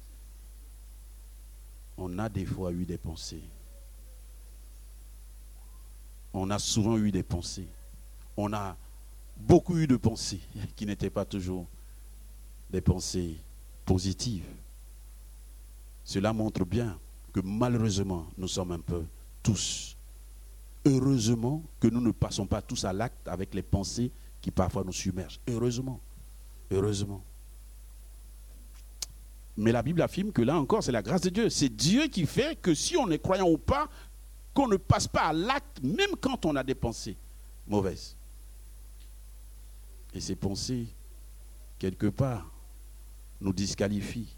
S3: On a des fois eu des pensées. On a souvent eu des pensées. On a beaucoup eu de pensées qui n'étaient pas toujours des pensées positives. Cela montre bien que malheureusement, nous sommes un peu tous. Heureusement que nous ne passons pas tous à l'acte avec les pensées qui parfois nous submergent. Heureusement. Heureusement. Mais la Bible affirme que là encore, c'est la grâce de Dieu. C'est Dieu qui fait que si on est croyant ou pas, qu'on ne passe pas à l'acte, même quand on a des pensées mauvaises. Et ces pensées, quelque part, nous disqualifient.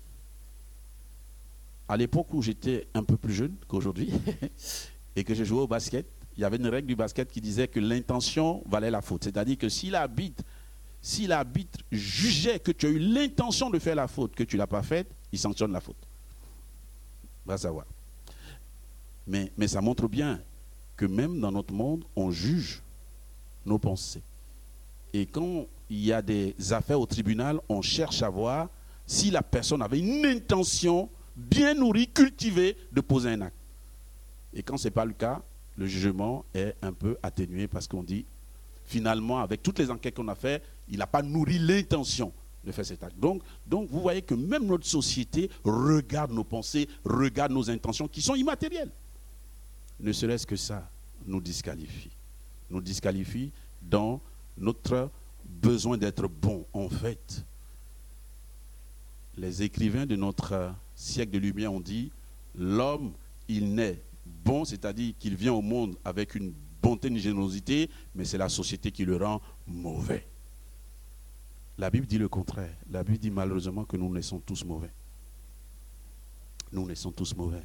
S3: À l'époque où j'étais un peu plus jeune qu'aujourd'hui, et que je jouais au basket, il y avait une règle du basket qui disait que l'intention valait la faute. C'est-à-dire que si l'arbitre, si l'arbitre jugeait que tu as eu l'intention de faire la faute, que tu ne l'as pas faite, il sanctionne la faute. Va savoir. Mais, mais ça montre bien que même dans notre monde, on juge nos pensées. Et quand il y a des affaires au tribunal, on cherche à voir si la personne avait une intention bien nourrie, cultivée, de poser un acte. Et quand ce n'est pas le cas, le jugement est un peu atténué parce qu'on dit, finalement, avec toutes les enquêtes qu'on a faites, il n'a pas nourri l'intention de faire cet acte. Donc, donc, vous voyez que même notre société regarde nos pensées, regarde nos intentions qui sont immatérielles. Ne serait-ce que ça nous disqualifie. Nous disqualifie dans notre besoin d'être bon. En fait, les écrivains de notre siècle de lumière ont dit, l'homme, il naît bon, c'est-à-dire qu'il vient au monde avec une bonté, une générosité, mais c'est la société qui le rend mauvais. La Bible dit le contraire. La Bible dit malheureusement que nous naissons tous mauvais. Nous naissons tous mauvais.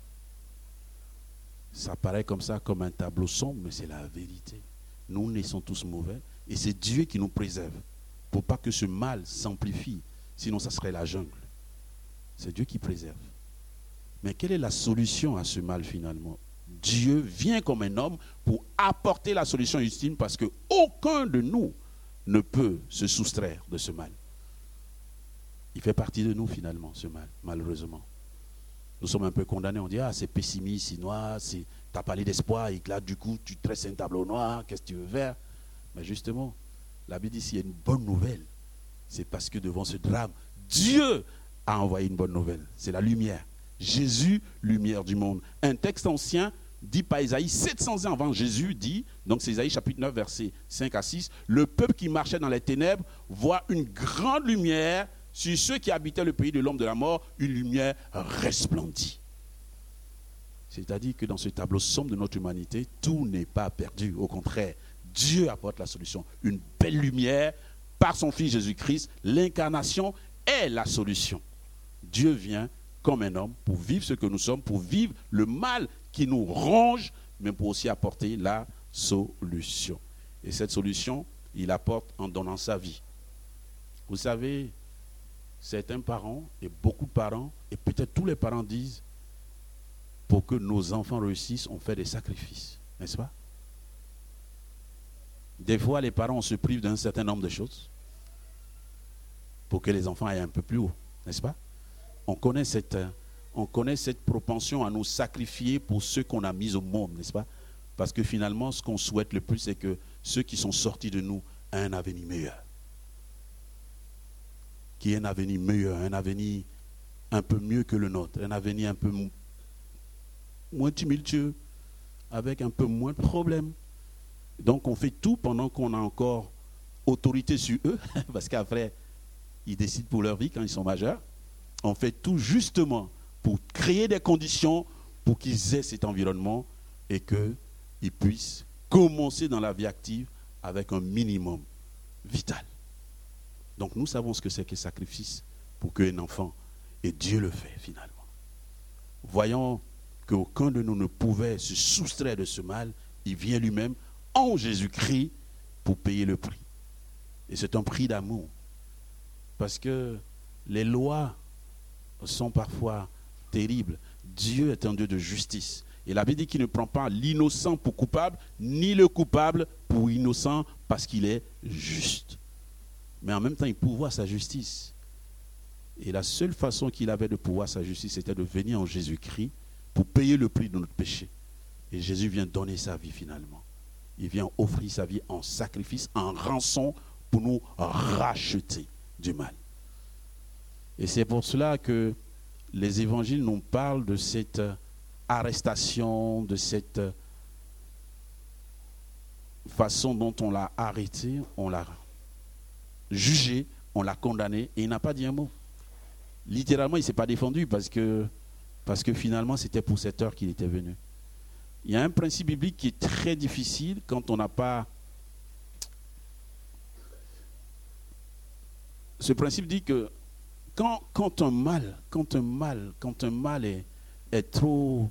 S3: Ça paraît comme ça, comme un tableau sombre, mais c'est la vérité. Nous naissons tous mauvais et c'est Dieu qui nous préserve pour pas que ce mal s'amplifie. Sinon, ça serait la jungle. C'est Dieu qui préserve. Mais quelle est la solution à ce mal finalement? Dieu vient comme un homme pour apporter la solution ultime parce qu'aucun de nous ne peut se soustraire de ce mal. Il fait partie de nous finalement, ce mal, malheureusement. Nous sommes un peu condamnés, on dit, ah c'est pessimiste, c'est noir, tu as parlé d'espoir, et que là du coup tu tresses un tableau noir, qu'est-ce que tu veux faire? Mais justement, la Bible dit, s'il y a une bonne nouvelle, c'est parce que devant ce drame, Dieu a envoyé une bonne nouvelle. C'est la lumière. Jésus, lumière du monde. Un texte ancien dit par Isaïe, sept cents ans avant Jésus, dit, donc c'est Isaïe chapitre neuf, versets cinq à six, le peuple qui marchait dans les ténèbres voit une grande lumière, sur ceux qui habitaient le pays de l'homme de la mort, une lumière resplendit. C'est-à-dire que dans ce tableau sombre de notre humanité, tout n'est pas perdu. Au contraire, Dieu apporte la solution. Une belle lumière par son Fils Jésus-Christ. L'incarnation est la solution. Dieu vient comme un homme pour vivre ce que nous sommes, pour vivre le mal qui nous ronge, mais pour aussi apporter la solution. Et cette solution, il apporte en donnant sa vie. Vous savez, certains parents, et beaucoup de parents, et peut-être tous les parents disent, pour que nos enfants réussissent, on fait des sacrifices, n'est-ce pas? Des fois, les parents, on se prive d'un certain nombre de choses pour que les enfants aillent un peu plus haut, n'est-ce pas? On connaît cette, on connaît cette propension à nous sacrifier pour ceux qu'on a mis au monde, n'est-ce pas? Parce que finalement, ce qu'on souhaite le plus, c'est que ceux qui sont sortis de nous aient un avenir meilleur. Qui ait un avenir meilleur, un avenir un peu mieux que le nôtre, un avenir un peu mo- moins tumultueux, avec un peu moins de problèmes. Donc on fait tout pendant qu'on a encore autorité sur eux, parce qu'après, ils décident pour leur vie quand ils sont majeurs. On fait tout justement pour créer des conditions pour qu'ils aient cet environnement et qu'ils puissent commencer dans la vie active avec un minimum vital. Donc nous savons ce que c'est que le sacrifice pour qu'un enfant, et Dieu le fait finalement. Voyant qu'aucun de nous ne pouvait se soustraire de ce mal, il vient lui-même en Jésus-Christ pour payer le prix. Et c'est un prix d'amour. Parce que les lois sont parfois terribles. Dieu est un Dieu de justice. Et la Bible dit qu'il ne prend pas l'innocent pour coupable, ni le coupable pour innocent, parce qu'il est juste. Mais en même temps, il pourvoit sa justice. Et la seule façon qu'il avait de pourvoir sa justice, c'était de venir en Jésus-Christ pour payer le prix de notre péché. Et Jésus vient donner sa vie finalement. Il vient offrir sa vie en sacrifice, en rançon, pour nous racheter du mal. Et c'est pour cela que les évangiles nous parlent de cette arrestation, de cette façon dont on l'a arrêté, on l'a jugé, on l'a condamné, et il n'a pas dit un mot. Littéralement, il ne s'est pas défendu parce que, parce que finalement, c'était pour cette heure qu'il était venu. Il y a un principe biblique qui est très difficile quand on n'a pas... Ce principe dit que quand, quand un mal, quand un mal, quand un mal est, est trop...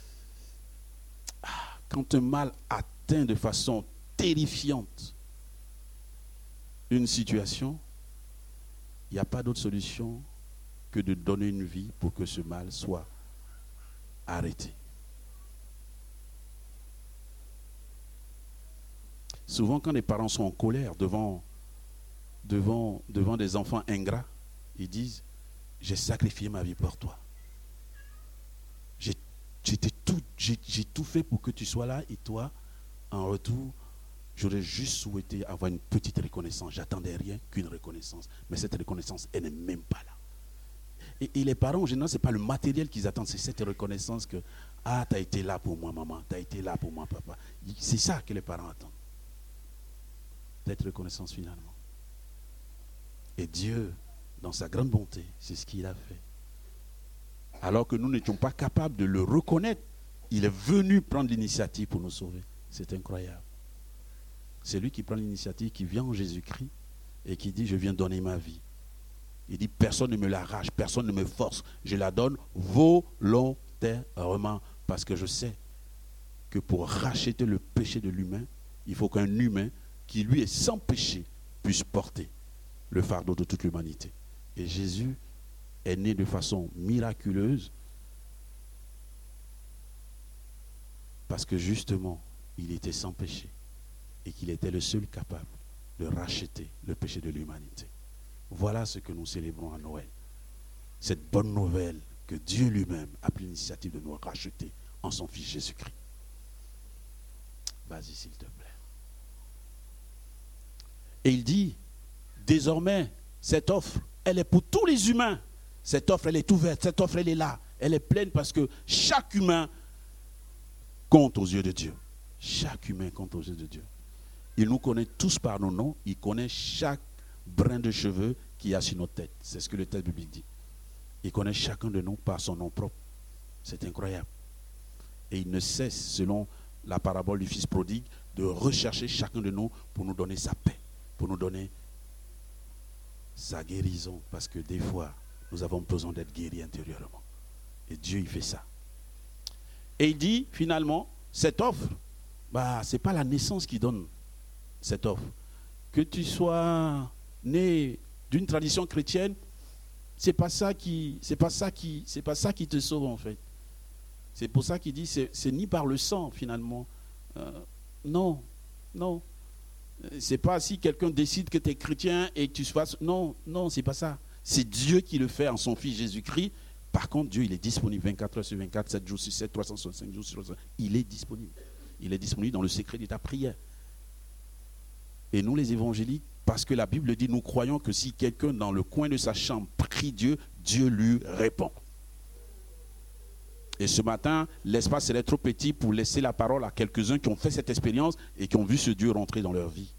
S3: Quand un mal atteint de façon terrifiante une situation, il n'y a pas d'autre solution que de donner une vie pour que ce mal soit arrêté. Souvent, quand les parents sont en colère devant, devant, devant des enfants ingrats, ils disent « J'ai sacrifié ma vie pour toi. J'ai, j'étais tout, j'ai, j'ai tout fait pour que tu sois là et toi, en retour, j'aurais juste souhaité avoir une petite reconnaissance. J'attendais rien qu'une reconnaissance. Mais cette reconnaissance, elle n'est même pas là. » Et, et les parents, en général, ce n'est pas le matériel qu'ils attendent, c'est cette reconnaissance que « Ah, tu as été là pour moi, maman. Tu as été là pour moi, papa. » C'est ça que les parents attendent. Cette reconnaissance finalement. Et Dieu, dans sa grande bonté, c'est ce qu'il a fait. Alors que nous n'étions pas capables de le reconnaître, il est venu prendre l'initiative pour nous sauver. C'est incroyable. C'est lui qui prend l'initiative, qui vient en Jésus-Christ et qui dit « Je viens donner ma vie ». Il dit « Personne ne me l'arrache, personne ne me force. Je la donne volontairement parce que je sais que pour racheter le péché de l'humain, il faut qu'un humain qui lui est sans péché puisse porter le fardeau de toute l'humanité. » Et Jésus est né de façon miraculeuse parce que justement, il était sans péché et qu'il était le seul capable de racheter le péché de l'humanité. Voilà ce que nous célébrons à Noël. Cette bonne nouvelle que Dieu lui-même a pris l'initiative de nous racheter en son Fils Jésus-Christ. Vas-y s'il te plaît. Et il dit, désormais, cette offre, elle est pour tous les humains. Cette offre, elle est ouverte. Cette offre, elle est là. Elle est pleine parce que chaque humain compte aux yeux de Dieu. Chaque humain compte aux yeux de Dieu. Il nous connaît tous par nos noms. Il connaît chaque brin de cheveux qu'il y a sur notre tête. C'est ce que le texte biblique dit. Il connaît chacun de nous par son nom propre. C'est incroyable. Et il ne cesse, selon la parabole du Fils prodigue, de rechercher chacun de nous pour nous donner sa paix, pour nous donner sa guérison. Parce que des fois, nous avons besoin d'être guéris intérieurement. Et Dieu, il fait ça. Et il dit, finalement, cette offre, bah, ce n'est pas la naissance qui donne cette offre. Que tu sois né d'une tradition chrétienne, c'est pas ça qui, c'est pas ça qui, c'est pas ça qui te sauve en fait. C'est pour ça qu'il dit, c'est, c'est ni par le sang finalement. Euh, non, non. C'est pas si quelqu'un décide que tu es chrétien et que tu fasses. Non, non, c'est pas ça. C'est Dieu qui le fait en son Fils Jésus-Christ. Par contre, Dieu, il est disponible vingt-quatre heures sur vingt-quatre, sept jours sur sept, trois cent soixante-cinq jours sur soixante-cinq. Il est disponible. Il est disponible dans le secret de ta prière. Et nous, les évangéliques, parce que la Bible dit, nous croyons que si quelqu'un dans le coin de sa chambre prie Dieu, Dieu lui répond. Et ce matin, l'espace serait trop petit pour laisser la parole à quelques-uns qui ont fait cette expérience et qui ont vu ce Dieu rentrer dans leur vie.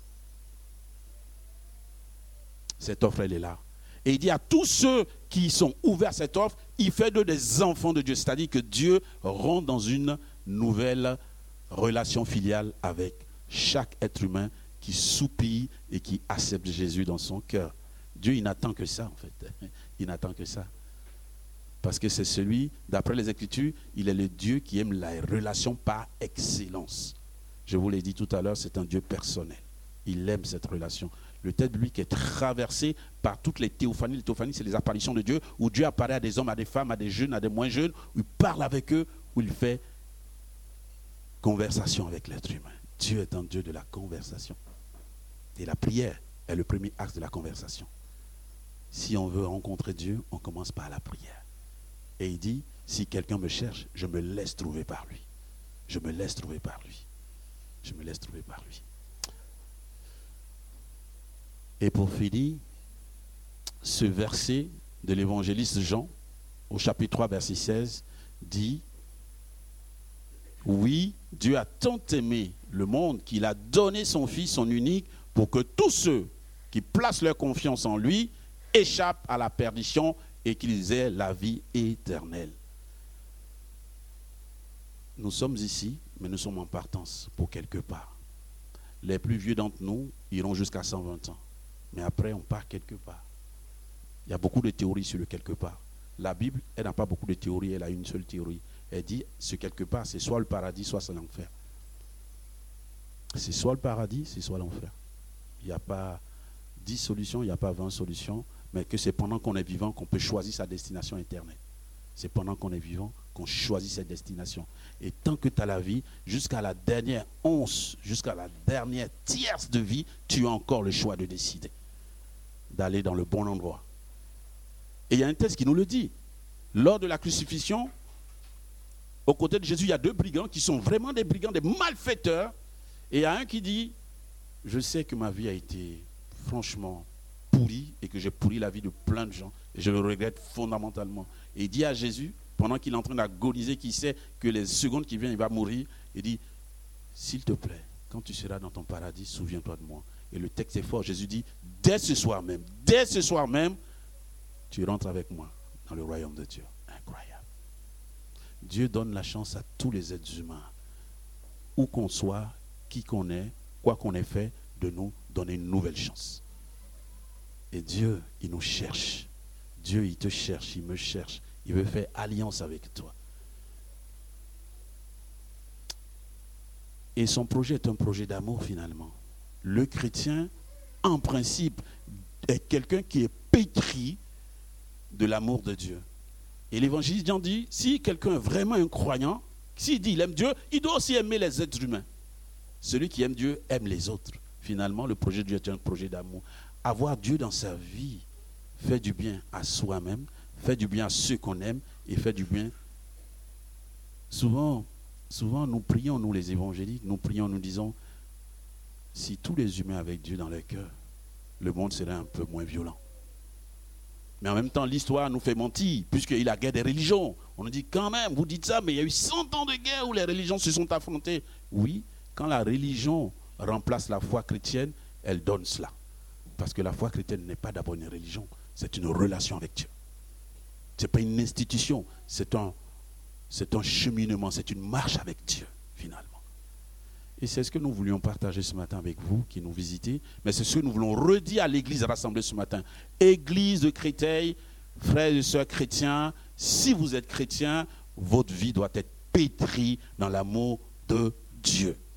S3: Cette offre, elle est là. Et il dit à tous ceux qui sont ouverts à cette offre, il fait d'eux des enfants de Dieu. C'est-à-dire que Dieu rentre dans une nouvelle relation filiale avec chaque être humain qui soupire et qui accepte Jésus dans son cœur. Dieu, il n'attend que ça, en fait. Il n'attend que ça. Parce que c'est celui, d'après les Écritures, il est le Dieu qui aime la relation par excellence. Je vous l'ai dit tout à l'heure, c'est un Dieu personnel. Il aime cette relation. Le texte biblique est traversé par toutes les théophanies. Les théophanies, c'est les apparitions de Dieu, où Dieu apparaît à des hommes, à des femmes, à des jeunes, à des moins jeunes, où il parle avec eux, où il fait conversation avec l'être humain. Dieu est un Dieu de la conversation. Et la prière est le premier acte de la conversation. Si on veut rencontrer Dieu, on commence par la prière. Et il dit, si quelqu'un me cherche, je me laisse trouver par lui. Je me laisse trouver par lui. Je me laisse trouver par lui. Et pour finir, ce verset de l'évangéliste Jean, au chapitre trois, verset seize, dit, oui, Dieu a tant aimé le monde qu'il a donné son Fils, son unique, pour que tous ceux qui placent leur confiance en lui échappent à la perdition et qu'ils aient la vie éternelle. Nous sommes ici, mais nous sommes en partance pour quelque part. Les plus vieux d'entre nous iront jusqu'à cent vingt ans. Mais après, on part quelque part. Il y a beaucoup de théories sur le quelque part. La Bible, elle n'a pas beaucoup de théories, elle a une seule théorie. Elle dit, ce quelque part, c'est soit le paradis, soit c'est l'enfer. C'est soit le paradis, c'est soit l'enfer. Il n'y a pas dix solutions, il n'y a pas vingt solutions, mais que c'est pendant qu'on est vivant qu'on peut choisir sa destination éternelle. C'est pendant qu'on est vivant qu'on choisit cette destination. Et tant que tu as la vie, jusqu'à la dernière once, jusqu'à la dernière tierce de vie, tu as encore le choix de décider d'aller dans le bon endroit. Et il y a un texte qui nous le dit. Lors de la crucifixion, aux côtés de Jésus, il y a deux brigands qui sont vraiment des brigands, des malfaiteurs. Et il y a un qui dit, je sais que ma vie a été franchement pourrie et que j'ai pourri la vie de plein de gens. Et je le regrette fondamentalement. Et il dit à Jésus, pendant qu'il est en train d'agoniser, qu'il sait que les secondes qui viennent, il va mourir, il dit, s'il te plaît, quand tu seras dans ton paradis, souviens-toi de moi. Et le texte est fort. Jésus dit, dès ce soir même, dès ce soir même, tu rentres avec moi dans le royaume de Dieu. Incroyable. Dieu donne la chance à tous les êtres humains, où qu'on soit, qui qu'on est, quoi qu'on ait fait, de nous donner une nouvelle chance. Et Dieu, il nous cherche. Dieu, il te cherche, il me cherche. Il veut faire alliance avec toi. Et son projet est un projet d'amour finalement. Le chrétien, en principe, est quelqu'un qui est pétri de l'amour de Dieu. Et l'évangéliste Jean dit, si quelqu'un est vraiment un croyant, s'il dit qu'il aime Dieu, il doit aussi aimer les êtres humains. Celui qui aime Dieu aime les autres. Finalement, le projet de Dieu est un projet d'amour. Avoir Dieu dans sa vie fait du bien à soi-même, fait du bien à ceux qu'on aime et fait du bien. Souvent, souvent nous prions, nous les évangéliques, nous prions, nous disons, si tous les humains avaient Dieu dans leur cœur, le monde serait un peu moins violent. Mais en même temps, l'histoire nous fait mentir, puisqu'il y a la guerre des religions. On nous dit quand même, vous dites ça, mais il y a eu cent ans de guerre où les religions se sont affrontées. Oui, quand la religion remplace la foi chrétienne, elle donne cela. Parce que la foi chrétienne n'est pas d'abord une religion, c'est une relation avec Dieu. Ce n'est pas une institution, c'est un, c'est un cheminement, c'est une marche avec Dieu, finalement. Et c'est ce que nous voulions partager ce matin avec vous qui nous visitez, mais c'est ce que nous voulons redire à l'église rassemblée ce matin. Église de Créteil, frères et sœurs chrétiens, si vous êtes chrétiens, votre vie doit être pétrie dans l'amour de Dieu.